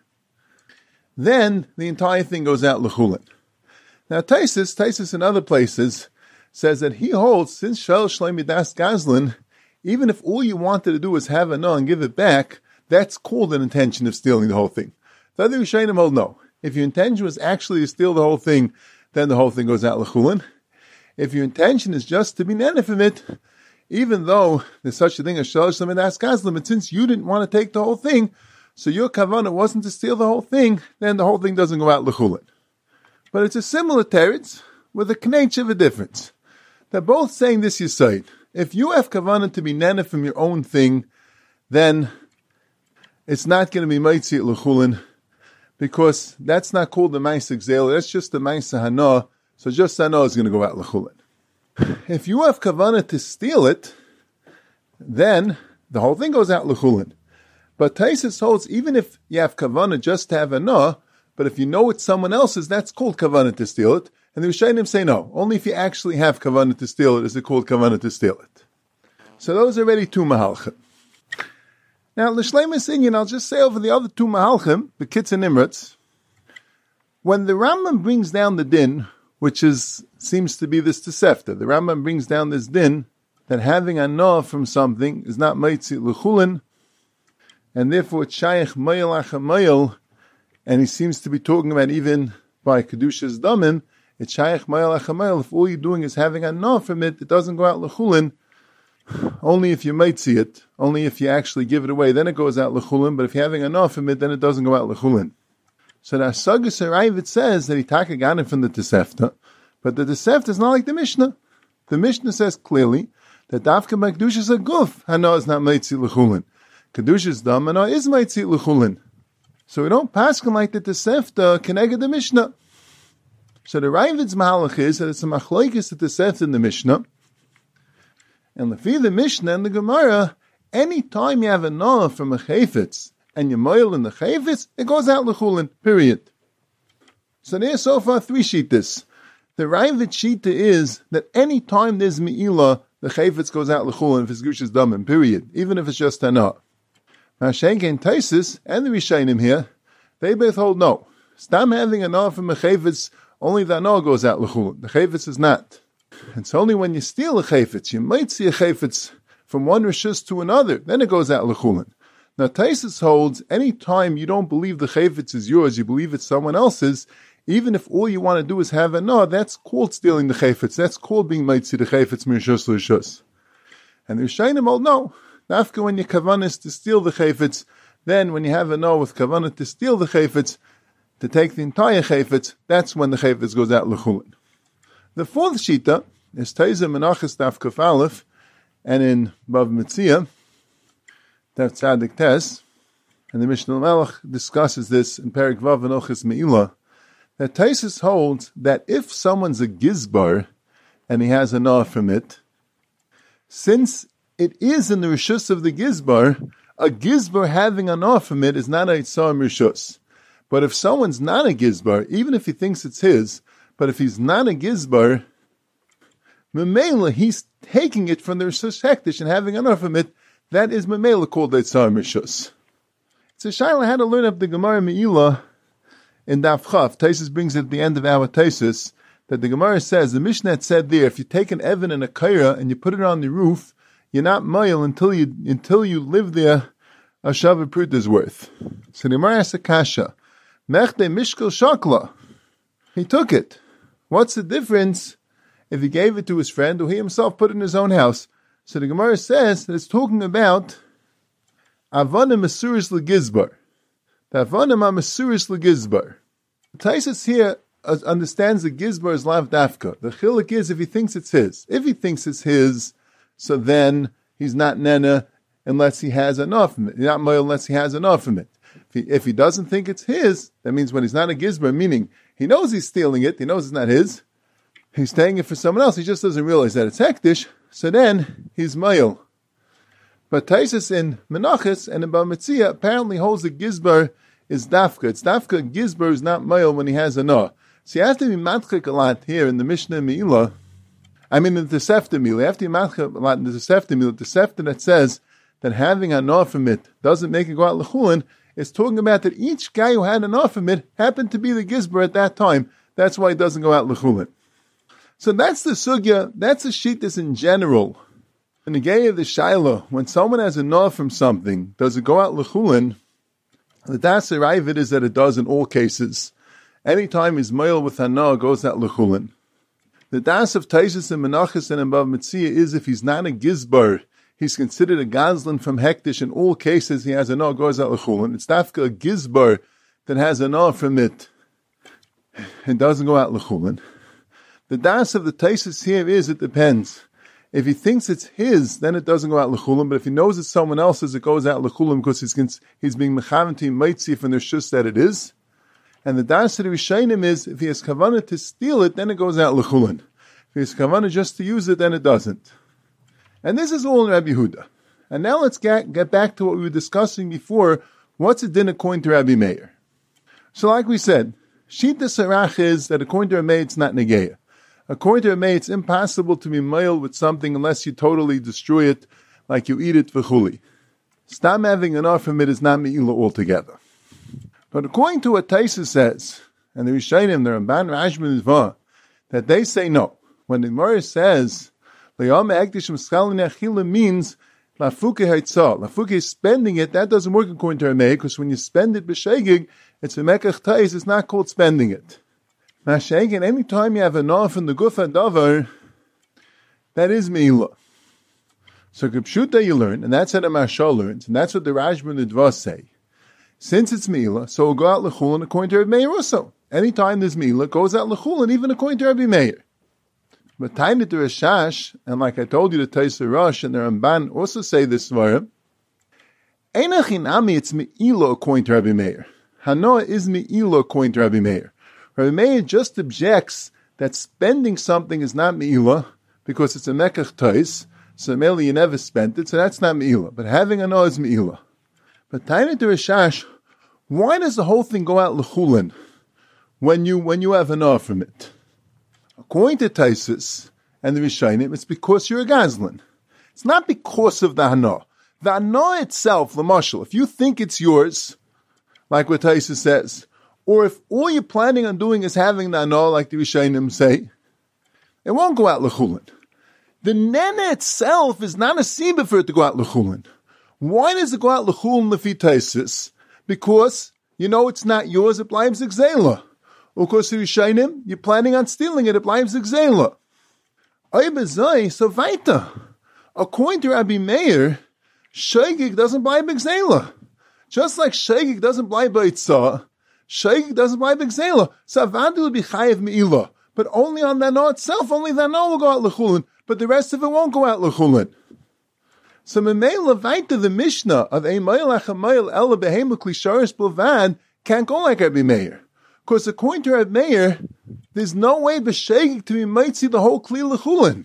then the entire thing goes out l'chulin. Now Taisus in other places says that he holds, since shel shloi midas gazlan, even if all you wanted to do was have hana and give it back, that's called an intention of stealing the whole thing. The other Rishonim hold no. If your intention was actually to steal the whole thing, then the whole thing goes out l'chulin. If your intention is just to be nene from it, even though there's such a thing as shalosh l'midas gazlan, but since you didn't want to take the whole thing, so your kavanah wasn't to steal the whole thing, then the whole thing doesn't go out l'chulin. But it's a similar teretz with a knetch of a difference. They're both saying this yesod. If you have kavanah to be nene from your own thing, then it's not going to be maitzit l'chulin, because that's not called the ma'aseh gzeila. That's just the ma'aseh hana. So just hana is going to go out l'chulin. If you have kavanah to steal it, then the whole thing goes out l'chulin. But Taisus holds, even if you have kavanah just to have hana, but if you know it's someone else's, that's called kavanah to steal it. And the Rishonim say no. Only if you actually have kavanah to steal it is it called kavanah to steal it. So those are already two mahalchim. Now, l'shleimus inyan, I'll just say over the other two mahalchim, the Kitz and Nimrutz. When the Rambam brings down the din, which seems to be this Tosefta, the Rambam brings down this din that having hana from something is not maitzit l'chulin. and therefore it's Shaykh Mayel Achamayel, and he seems to be talking about even by Kedushas Damim, it's Shaykh Mayel Achamayel. If all you're doing is having enough from it, it doesn't go out L'chulin, only if you might see it, only if you actually give it away, then it goes out L'chulin, but if you're having enough from it, then it doesn't go out L'chulin. So the Asagas Harayvit says that he takaganim from the Tosefta, but the Tosefta is not like the Mishnah. The Mishnah says clearly that Dafka by Kedushas Aguf, Hana is not Meitzi L'chulin. Kedushas Dam, Hana is Meitzi L'chulin. So we don't pass him like the Tosefta Keneged the Mishnah. So the Ravid's Mahalach is that it's a Machlokes that Tosefta in the Mishnah, and the Mishnah and the Gemara, any time you have a Noah from a Chayfetz, and you moil in the Chayfetz, it goes out L'chulin, period. So there's so far 3 shittas. The Ravid shita is that any time there's Me'ilah, the Chayfetz goes out L'chulin if it's Gushas Damim, period, even if it's just Hana. Mashenk and Taisis and the Rishayim here, they both hold no. Stam having a Noah from a Chayfetz, only the Hana goes out L'chulin. The Chayfetz is not. It's only when you steal a Chayfetz, you might see a Chayfetz from one Rishus to another, then it goes out L'chulin. Now Taisis holds, any time you don't believe the Chayfetz is yours, you believe it's someone else's, even if all you want to do is have a no, that's called stealing the Chayfetz. That's called being might see the Chayfetz Mirshus L'Rishus. And the Rishayim hold no. After when your kavanah is to steal the Chayfetz, then when you have a no with kavanah to steal the Chayfetz, to take the entire Chayfetz, that's when the Chayfetz goes out L'chulin. The 4th shita is Taiza Menachas Daf Kuf Aleph, and in Bav Metzia, Daf Tzadik Tes, and the Mishnah Melech discusses this in Perik Vav Enochis Me'ilah, that Taisus holds that if someone's a gizbar, and he has a nah from it, since it is in the Rishus of the gizbar, a gizbar having a nah from it is not a Yitzhar Rishus. But if someone's not a gizbar, even if he thinks it's his, but if he's not a gizbar, Memela, he's taking it from the Rishus Hektish and having enough from it, that is Memela called a Tzar Rishus. It's a Shaila had to learn up the Gemara Me'ilah in Daf Chaf. Taisus brings it at the end of our Taisus, that the Gemara says, the Mishnah had said there, if you take an Evan and a Kaira and you put it on the roof, you're not Mayil until you live there a Shavu Pruta's worth. So the Gemara asks a Kasha, Mechte Mishkel Shakla. He took it. What's the difference if he gave it to his friend or he himself put it in his own house? So the Gemara says that it's talking about Avanim Masuris Legizbar. The Avanim are Masuris Legizbar. Taisus here understands the Gizbar is Lav Dafka. The Chilik is if he thinks it's his. If he thinks it's his, so then he's not Nena unless he has enough from it. He's not Moil unless he has enough from it. If he doesn't think it's his, that means when he's not a Gizbar, meaning he knows he's stealing it, he knows it's not his, he's taking it for someone else, he just doesn't realize that it's Hektish, so then he's Moil. But Taisus in Menachos and in Bav Metzia apparently holds the Gizbar is Dafka. It's Dafka, Gizbar is not Moil when he has a Nah. So you have to be matchik a lot here in the Mishnah Me'ilah. I mean in the Tosefta Me'ilah. You have to be matchik a lot in the Tosefta Me'ilah. The Tosefta that says that having a Nah from it doesn't make it go out L'chulin is talking about that each guy who had enough from it happened to be the Gizbar at that time. That's why it doesn't go out L'chulin. So that's the Sugya, that's a Shittas in general. In the Gay of the Shaila, when someone has a Nah from something, does it go out L'chulin? The Das Aravid is that it does in all cases. Anytime his Moil with Hana goes out L'chulin. The Das of Taisus and Menachos and Bav Metzia is if he's not a Gizbar, he's considered a Gazlan from Hektish. In all cases, he has a Nah, goes out L'chulin. It's Dafka a Gizbar that has a Nah from it. It doesn't go out L'chulin. The Das of the Taisus here is, it depends. If he thinks it's his, then it doesn't go out L'chulin. But if he knows it's someone else's, it goes out L'chulin because he's being Mechavanti Maitzi from the Shus that it is. And the Das of the Rishayim is, if he has kavanah to steal it, then it goes out L'chulin. If he has kavanah just to use it, then it doesn't. And this is all in Rabbi Yehuda. And now let's get back to what we were discussing before. What's the din according to Rabbi Meir? So like we said, Shita Sarach is that according to Rabbi Meir, it's not Negeya. According to Rabbi Meir, it's impossible to be mail with something unless you totally destroy it, like you eat it v'chuli. Stam having enough from it is not Me'ilah altogether. But according to what Taisus says, and the Rishayim, the Ramban, Rashban, Zva, that they say no. When the Gemara says, means Lafuke haitzah. Lafuke is spending it. That doesn't work according to Rameh, because when you spend it b'shegig, it's a mekach tais. It's not called spending it. Mashegin, any time you have enough in the gufa davar, that is meila. So Gepshuta you learn, and that's what the Maharsha learns, and that's what the Rashba and the Dvas say. Since it's meila, so we'll go out l'chulin according to Rabbi Meir also. Anytime there's meila, it goes out l'chulin even according to Rabbi Meir. But time that the Rashash, and like I told you, the Taisa Rosh and the Ramban also say this svarah, Einachinami, it's meila according to Rabbi Meir. Hanoah is meila according to Rabbi Meir. Rabbi Meir just objects that spending something is not meila because it's a mekach tais, so mainly you never spent it, so that's not meila. But having a no is meila. But time to Rashash, why does the whole thing go out l'chulin when you have an no from it? According to Taisus and the Rishonim, it's because you're a gazlan. It's not because of the hana. The hana itself, the mashal, if you think it's yours, like what Taisus says, or if all you're planning on doing is having the hana, like the Rishonim say, it won't go out l'chulin. The nene itself is not a siba for it to go out l'chulin. Why does it go out l'chulin lefi Taisus? Because you know it's not yours, it bleibt zigzela. Of course, the Rishayim, you're planning on stealing it, it bleibt zigzela. Oy bezai, so weiter. According to Rabbi Meir, Shegig doesn't bleibt zigzela. Just like Shegig doesn't bleibt beitzah, Shegig doesn't bleibt zigzela. So Avadi will be chayiv me'ilah. But only on that no itself, only that no will go out l'chulin. But the rest of it won't go out l'chulin. So Memela Vaita, the Mishnah of a Mayel Achamayel Ela Behema Klisharis Bilvad can't go like Rabbi Meir. Because according to Rabbi Meir, there's no way b'shegig to be mitzi the whole kli l'chulin.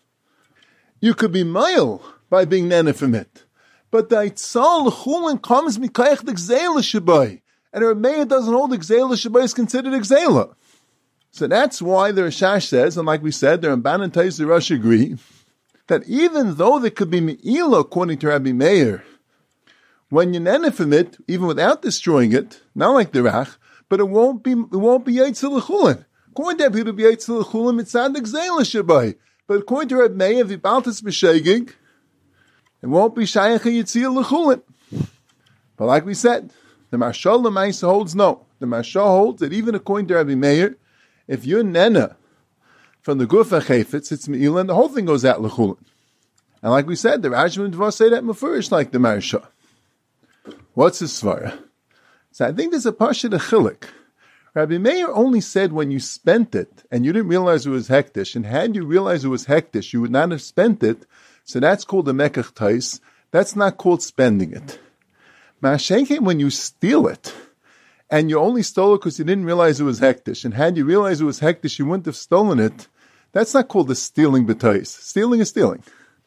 You could be Mayel by being nene from it. But the Eitzal l'chulin comes mikayach the gzela shabai. And Rabbi Meir doesn't hold the gzela shabai is considered a gzela. So that's why the Rashash says, and like we said, the Ramban and Taisa Rosh agree, that even though there could be me'ilah according to Rabbi Meir, when you nene from it, even without destroying it, not like the Rach, but it won't be Yaitzel L'chulin. According to Rabbi Yehuda, Yaitzel L'chulin, it's not the Gzela Shabai. But according to Rabbi Meir, if you baltas b'shegig, it won't be Shayach Yitzil L'chulin. But like we said, the Maharsha L'maisa holds no. The Maharsha holds that even according to Rabbi Meir, if you're nena from the Gufa Chayfetz, it's me'ilah, and the whole thing goes out l'chulin. And like we said, the Rashba and Dvas say that mefurish like the Maharsha. What's the svara? So I think there's a pasha de chilik. Rabbi Meir only said when you spent it, and you didn't realize it was hektish, and had you realized it was hektish, you would not have spent it, so that's called a mekach tais. That's not called spending it. Ma'ashenke, when you steal it, and you only stole it because you didn't realize it was hektish, and had you realized it was hektish, you wouldn't have stolen it, that's not called the stealing b'tais. Stealing is stealing.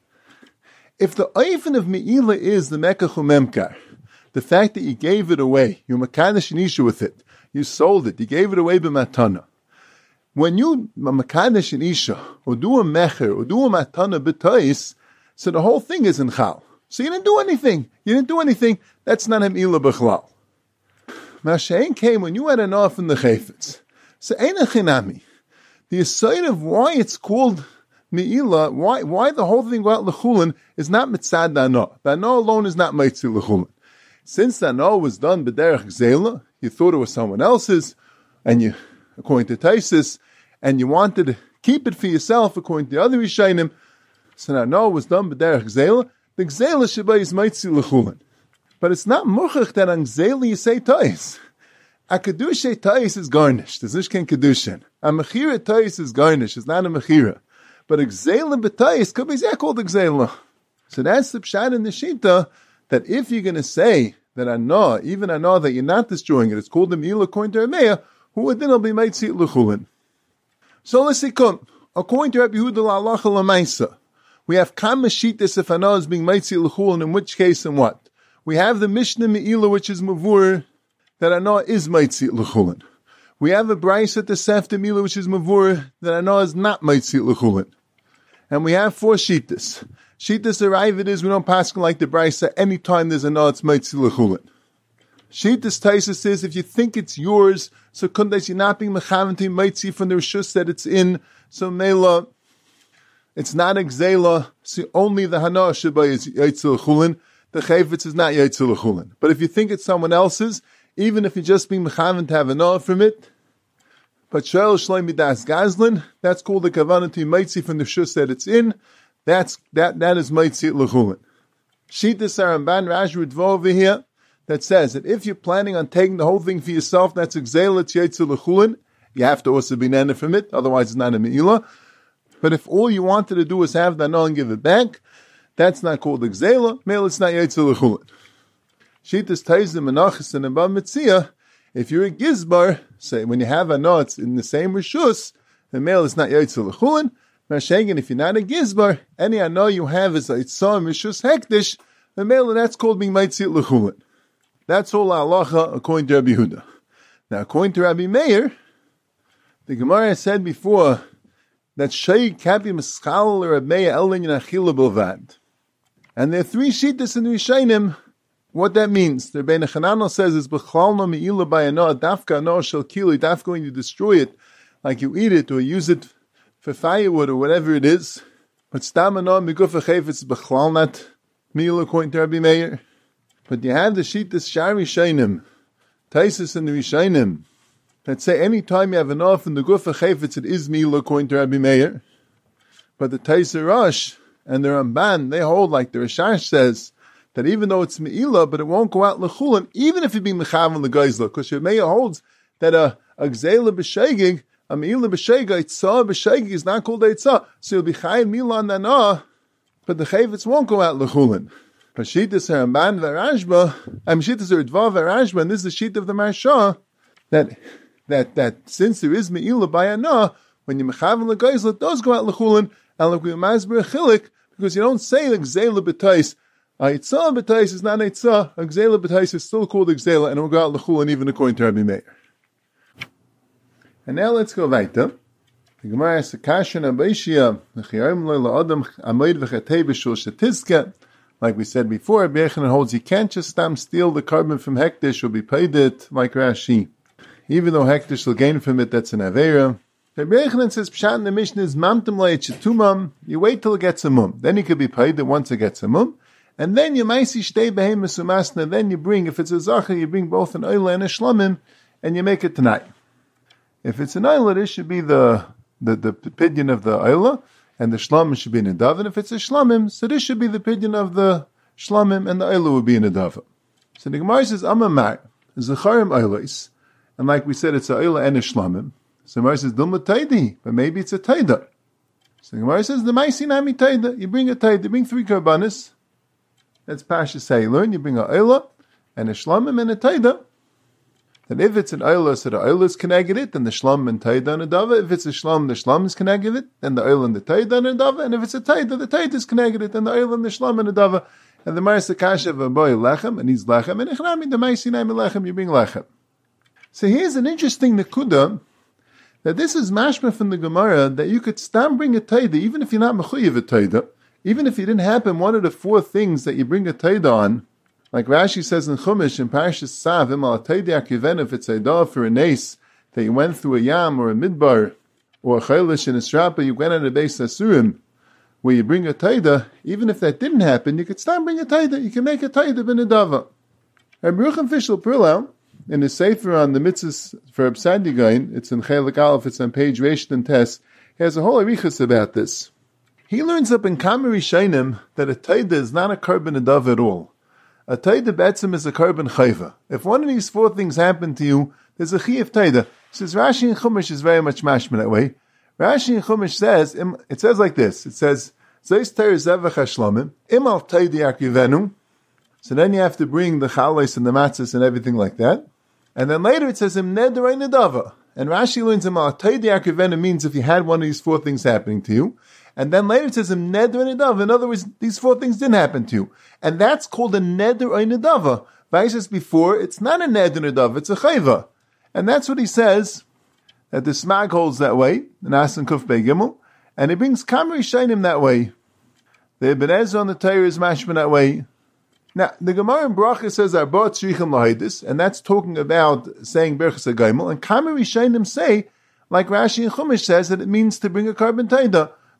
If the oifen of me'ilah is the mekach umemkar, the fact that you gave it away, you makadesh an isha with it, you sold it, you gave it away b'matana. When you makadesh an isha, or do a mecher, or do a matana b'tais, so the whole thing is in chal. So you didn't do anything. You didn't do anything. That's not a me'ilah b'chlal. Mashain came when you had an off in the chayfetz. So ain't a chinami. The aside of why it's called me'ilah, why the whole thing go out l'chulin is not mitzad dana. Dana alone is not mitzad l'chulin. Since dana was done b'derech gzela, you thought it was someone else's, and you, according to Taisus, and you wanted to keep it for yourself, according to the other Rishayim, so dana was done b'derech gzela, the gzela sheba is mitzad l'chulin. But it's not muchach that on gzela you say tais. A kedusha tais is garnished. There's nishken kedushin. A mechira tais is garnished. It's not a mechira. But a gzela b'tais could be called a gzela. So that's the pshat in the shita, that if you're going to say that even that you're not destroying it, it's called the me'ilah according to Rameya, who would then be mitzit l'chulin. So let's see, according to Rabbi Yehuda la'alacha l'maisa, we have kama shitas if anah is being mitzit l'chulin, in which case and what? We have the Mishnah Me'ilah, which is Mavur, that Anah is Maitzit L'chulin. We have a Bryce at the Sefta Me'ilah, which is Mavur, that Anah is not Maitzit L'chulin. And we have 4 Shitas. Shitas arrive it is, we don't pass like the Bryce, any time there's Anah, it's Maitzit L'chulin. Shitas Taisa says, if you think it's yours, so kundas you're not being Mechavanti Maitzit from the Rishus that it's in, so Mela, it's not a gzela, so only the hana sheba is yaitzil chulin, the chayvetz is not yaitzil chulin. But if you think it's someone else's, even if you're just being mechaven to have hana from it, but Shael Shlomi Das Gazlin, that's called the kavanah to Maitzi from the shus that it's in. That is Maitzi L'chulin. Shittas Aramban Rashi Ridvo over here that says that if you're planning on taking the whole thing for yourself, that's a gzela tzayitzu L'chulin. You have to also be nana from it, otherwise it's not a me'ilah. But if all you wanted to do was have that and give it back, that's not called a gzela. Male, it's not yaitzil L'chulin. Shittas Taizim Menachis and Abba Mitzia. If you're a gizbar, say when you have a knot in the same rishus, the male is not yaitzel l'chulin. Mashengen, if you're not a gizbar, any ano you have is a itzah rishus hektish, the male, and that's called being maitzit l'chulin. That's all halacha according to Rabbi Yehuda. Now, according to Rabbi Meir, the Gemara said before that shei kapi mischal or Rabbi Meir elin yinachila bilvad, and there are three shittas in Rishayim. What that means, the Rebbeinu Chananel says is b'chalno me'ila bayano dafka no shel kili, dafka going to destroy it, like you eat it or use it for firewood or whatever it is. But stamano migufa chayfetz b'chlal not me'ila according to Rabbi Meir. But you have the shittas shari shainim, taisis and the rishainim, that say any time you have enough in the gufa chayfetz it is me'ila according to Rabbi Meir. But the Taisir Rosh and the Ramban, they hold like the Rishash says, that even though it's me'ilah, but it won't go out l'chulin, even if it be mechavan l'geizla, because Shemaya holds that a gzela b'shegig, a me'ilah b'shegig, a itzah b'shegig is not called a itzah, so you'll be chayin milah nana, but the chayvetz won't go out l'chulin. Pashitas Ramban v'Rashba, Pashitas Ridva v'Rashba, and this is the sheet of the Marsha, that since there is me'ilah by ana, when you mechavan l'geizla, it does go out l'chulin, and like we masber chilik, because you don't say the gzela b'tais. A itzah b'tais is not a itzah. A gzela b'tais is still called a gzela, and it will go out l'chulin even according to Rabbi Meir. And now let's go weiter. The Gemara says, "Kashan abeishia l'chiyayim lo la'adam amoid v'chatei b'shul shetizke." Like we said before, Rabbi Yechanan holds you can't just steal the carbon from hektish or be paid it like Rashi. Even though hektish will gain from it, that's an avera. Rabbi Yechanan says, "Pshat in the Mishnah is mamtim le'etchetumam." You wait till it gets a mum, then you could be paid it once it gets a mum. And then you maisi shtei behemus umasna, then you bring, if it's a zacher, you bring both an oila and a shlamim, and you make it tonight. If it's an oila, this should be the pidyon of the oila, and the shlamim should be in a dava. And if it's a shlamim, so this should be the pidyon of the shlamim, and the oila would be in a dava. So the Gemara says, Amamar, zacharim oilis, and like we said, it's a oila and a shlamim. So the Gemara says, Dulma taidi, but maybe it's a taida. So the Gemara says, the maisi nami taida, you bring a taida, you bring 3 karbanis. That's Pasha say, learn, you bring a oila, and a shlamim and a taida. Then if it's an oila, so the oila is connected it, then the shlam and taida and a dava. If it's a shlam, the shlam is connected it, then the oila and the taida and a dava. And if it's a taida, the taida is connected it, then the oila and the shlam and a dava. And the Marisa Kasha of a boy lechem, and he's lechem, and echnami the maisinai lechem, you bring lechem. So here's an interesting nekuda, that this is mashma from the Gemara, that you could stam bring a taida, even if you're not mechuyev a taida. Even if it didn't happen, one of the 4 things that you bring a taida on, like Rashi says in Chumash, in Parashas Sav, al taida akiven, if it's a da'ah for a nace, that you went through a yam or a midbar, or a chaylish and a strapa, you went on a base asurim, where you bring a taida, even if that didn't happen, you could still bring a taida, you can make a taida ben a dava. Rabbi Rucham Fishel Perlau, in his sefer on the mitzvahs for Absadigain, it's in Chelik Aleph, it's on page Reish and Tes, he has a whole arichas about this. He learns up in Kamari Shainim that a taida is not a carbon adav at all. A taida betzim is a carbon chayva. If one of these 4 things happen to you, there's a chiyuv taida. He says Rashi and Chumash is very much mashma that way. Rashi and Chumash says, it says like this, it says, Zeis teir zevach hashlamim, imal taida yakivenu. So then you have to bring the chalais and the matzahs and everything like that. And then later it says, im nederay nedava. And Rashi learns imal taida yakivenu means if you had one of these 4 things happening to you. And then later it says, neder nedava. In other words, these 4 things didn't happen to you. And that's called a neder nedava. Like I said before, it's not a neder nedava, it's a chayva. And that's what he says, that the Smag holds that way, the Nasan Kuf Bei Gimel, and he brings Kamri Shainim that way. The Ibn Ezra on the Torah is mashman that way. Now, the Gemara in Bracha says, Arba Tzrichim Lahidus, and that's talking about saying Berchas HaGaimel, and Kamri Shainim say, like Rashi and Chumash says, that it means to bring a carbon taida.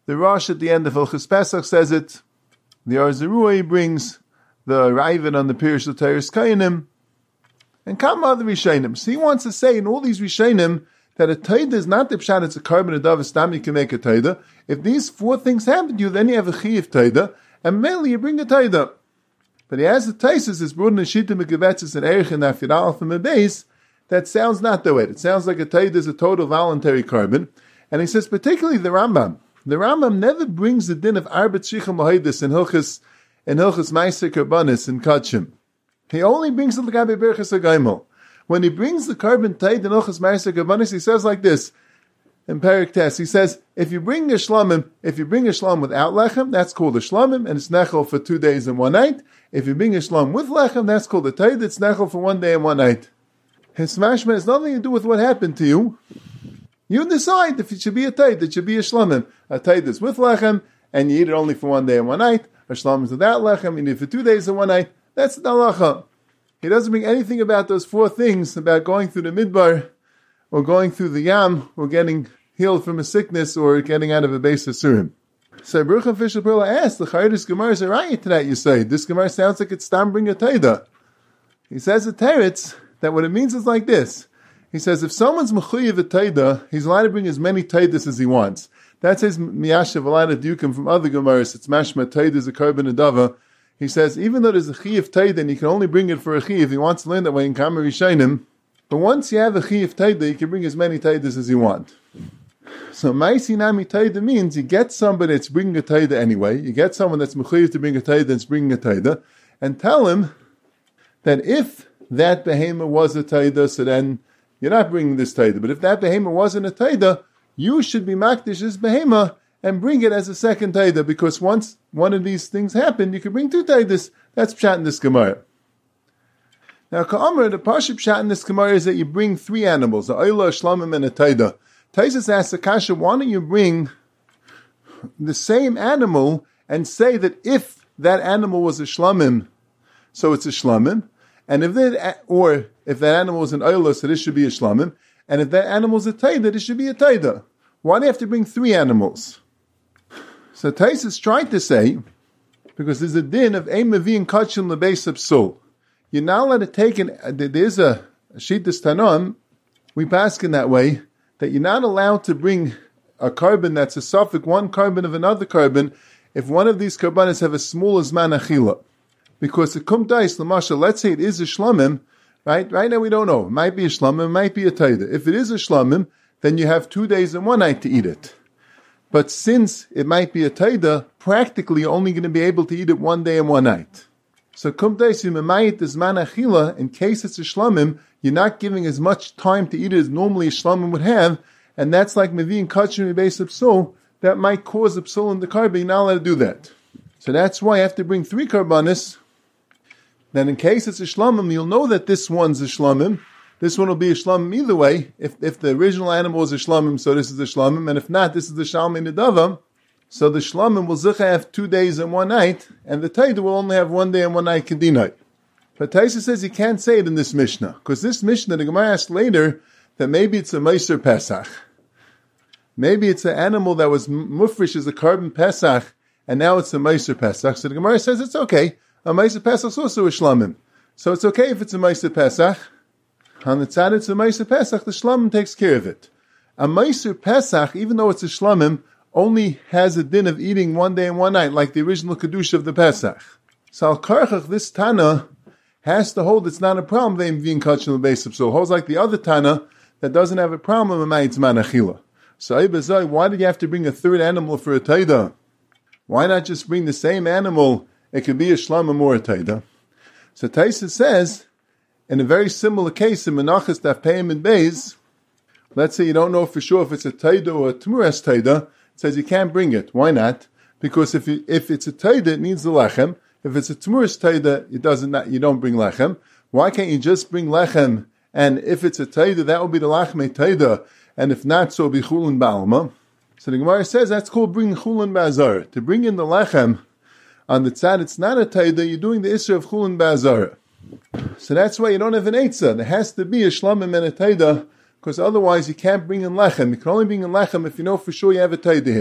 The Rosh at the end of Hilchos Pesach says it. The Or Zarua brings the Ravid on the Pirush L'Teiros Kayanim, and Kama other Rishonim. So he wants to say in all these Rishonim that a Taida is not the Pshat, it's a carbon of Dav, Stam, you can make a Taida. If these four things happen to you, then you have a Chiv Taida, and mainly you bring a Taida. But he has the Taisus, his brother Neshita Megavetzis and Erich and Afir Alpha Mebeis, that sounds not the way. It sounds like a Taida is a total voluntary carbon. And he says, particularly the Rambam. The Rambam never brings the din of Arbet Shicham Lahidus in Hilchos Meiser Karbanis in Kachim. He only brings the Gabi Berchas Agaimel. When he brings the carbon Taid in Hilchos Meiser Karbanis, he says like this, in Perik Tes, he says, if you bring a shlamim without lechem, that's called a shlamim, and it's nechel for 2 days and 1 night. If you bring a shlam with lechem, that's called a taid, it's nechel for 1 day and 1 night. His smashma has nothing to do with what happened to you. You decide if it should be a taid, it should be a shlamim. A taid is with lechem, and you eat it only for 1 day and 1 night. A shlam is without lechem, and you eat it for 2 days and 1 night. That's the halacha. He doesn't bring anything about those four things, about going through the midbar, or going through the yam, or getting healed from a sickness, or getting out of a base of surim. So Baruch Fisher Perla asked, the Chayyidus Gemara is a riot to that, you say. This Gemara sounds like it's Stam bring a Taida. He says at Teretz that what it means is like this. He says if someone's Mechuyev a Taida, he's allowed to bring as many Taidas as he wants. That says Miyashav, a lot of Dukim from other Gemaras, it's Mashma Taida is a Karban Adava. He says even though there's a Chiyev Taida, and you can only bring it for a Chiyev, he wants to learn that way in Kamar Yishainim. But once you have a Chiyev Taida, you can bring as many Taidas as you want. So Maisi Nami Taida means you get somebody that's bringing a Taida anyway, you get someone that's mechuyev to bring a Taida that's bringing a Taida, and tell him that if that behema was a Taida, so then you're not bringing this Taida, but if that behema wasn't a Taida, you should be makdish this behema and bring it as a second Taida, because once one of these things happened, you can bring 2 Taidas. That's Pshat in this Gemara. Now Ka'amar, the Pashup Pshat in this Gemara is that you bring 3 animals, a Oila, a Shlamim, and a Taida. Taisus asks Akasha, why don't you bring the same animal and say that if that animal was a shlamim, so it's a shlamim, and if that animal is an oila, so this should be a shlamim, and if that animal is a taida, this should be a taida. Why do you have to bring 3 animals? So Taisus tried to say, because there's a din of ein mevi'in kachin lebeis absul. You're not allowed to take there's a shittas tanon, we pass in that way, that you're not allowed to bring a carbon that's a suffix, one carbon of another carbon, if one of these carbonates have a small zman achila. Because the kumtais, l'masha, let's say it is a shlamim, right? Right now we don't know. It might be a shlamim, it might be a taida. If it is a shlamim, then you have 2 days and 1 night to eat it. But since it might be a taida, practically you're only going to be able to eat it 1 day and 1 night. So kumtais, yimayit zman achila, in case it's a shlamim, you're not giving as much time to eat it as normally a shlamim would have, and that's like mevi'in kachim base of psul, that might cause a psul in the carbon. You're not allowed to do that. So that's why you have to bring 3 carbonis. Then in case it's a shlamim, you'll know that this one's a shlamim. This one will be a shlamim either way. If the original animal is a shlamim, so this is a shlamim, and if not, this is the shalmi nedava. So the shlamim will zicha have 2 days and 1 night, and the taida will only have 1 day and 1 night kedinai. But Taisa says you can't say it in this Mishnah, because this Mishnah, the Gemara asked later, that maybe it's a Meiser Pesach. Maybe it's an animal that was mufresh as a carbon Pesach, and now it's a Meiser Pesach. So the Gemara says it's okay. A Meiser Pesach is also a Shlamim. So it's okay if it's a Meiser Pesach. On the tzad it's a Meiser Pesach, the Shlamim takes care of it. A Meiser Pesach, even though it's a Shlamim, only has a din of eating 1 day and 1 night, like the original Kedusha of the Pesach. So Al-Karchach, this Tana, has to hold it's not a problem, they invin kachin l'beis absul. Holds like the other Tana that doesn't have a problem with ma'itz manachila. So why did you have to bring a 3rd animal for a taida? Why not just bring the same animal? It could be a shlamim or a taida. So Taisa says, in a very similar case in Menachas Daf Peyim and Beis, let's say you don't know for sure if it's a taida or a tmuras taida, it says you can't bring it. Why not? Because if it's a taida, it needs the lechem. If it's a tmuras taida, you don't bring lechem. Why can't you just bring lechem? And if it's a taida, that will be the lachme taida. And if not, so it'll be chulin ba'alma. So the Gemara says that's called bringing chulin ba'azara. To bring in the lechem on the tzad, it's not a taida. You're doing the issue of chulin ba'azara. So that's why you don't have an eitzah. There has to be a shlamim and a taida, because otherwise you can't bring in lechem. You can only bring in lechem if you know for sure you have a taida here.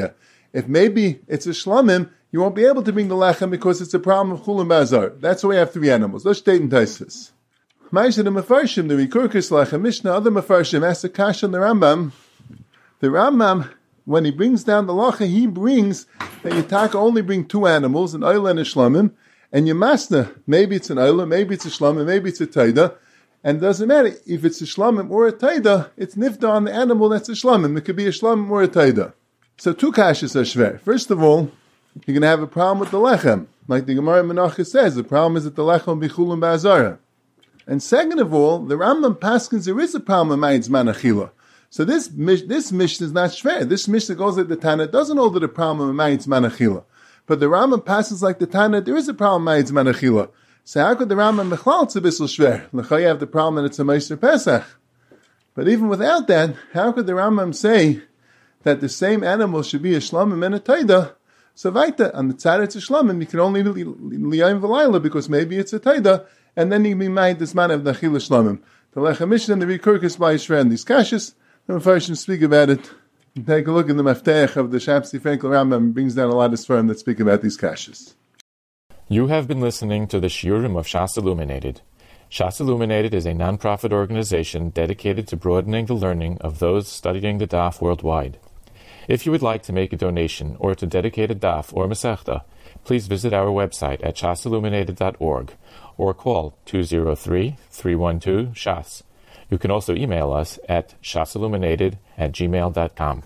If maybe it's a shlamim, you won't be able to bring the lechem because it's a problem of chulin ba'azar. That's why we have 3 animals. Let's state in Taisus. Ma'aseh the Mefarshim, the Rikurkis lechem, Mishnah, other Mefarshim, ask the Kash on the Rambam. The Rambam, when he brings down the lacha, he brings that Yitaka only bring 2 animals, an oila and a shlamim, and Yamasna, maybe it's an oila, maybe it's a shlamim, maybe it's a taida, and it doesn't matter if it's a shlamim or a taida, it's nifta on the animal that's a shlamim. It could be a shlamim or a taida. So 2 kashas are shver. First of all, you're going to have a problem with the lechem. Like the Gemara Menachah says, the problem is that the lechem will be chulun ba'azara. And second of all, the Rambam paskins there is a problem with ma'id's manachila. So this Mishnah is not shver. This Mishnah goes like the Tana. It doesn't hold the problem with ma'id's manachila. But the Rambam passes like the Tana. There is a problem with ma'id's manachila. So how could the Rambam mechlal it's a bissel shver? L'chai you have the problem that it's a Meiser Pesach. But even without that, how could the Rambam say that the same animal should be a shlamim and a taida? So vaita, on the tzad it's a shlamim, you can only liyayim v'layla because maybe it's a taida, and then you can be made this man of the achila shlamim. The Lechem Mishnah and the Rikurkis by Yisrael and these kashas, the Mefarshim speak about it. Take a look in the Mafteach of the Shapsi Frankel Rambam, brings down a lot of sfarim that speak about these kashas.
You have been listening to the Shiurim of Shas Illuminated. Shas Illuminated is a non-profit organization dedicated to broadening the learning of those studying the Daf worldwide. If you would like to make a donation or to dedicate a Daf or Masechta, please visit our website at shasilluminated.org or call 203-312-SHAS. You can also email us at shasilluminated@gmail.com.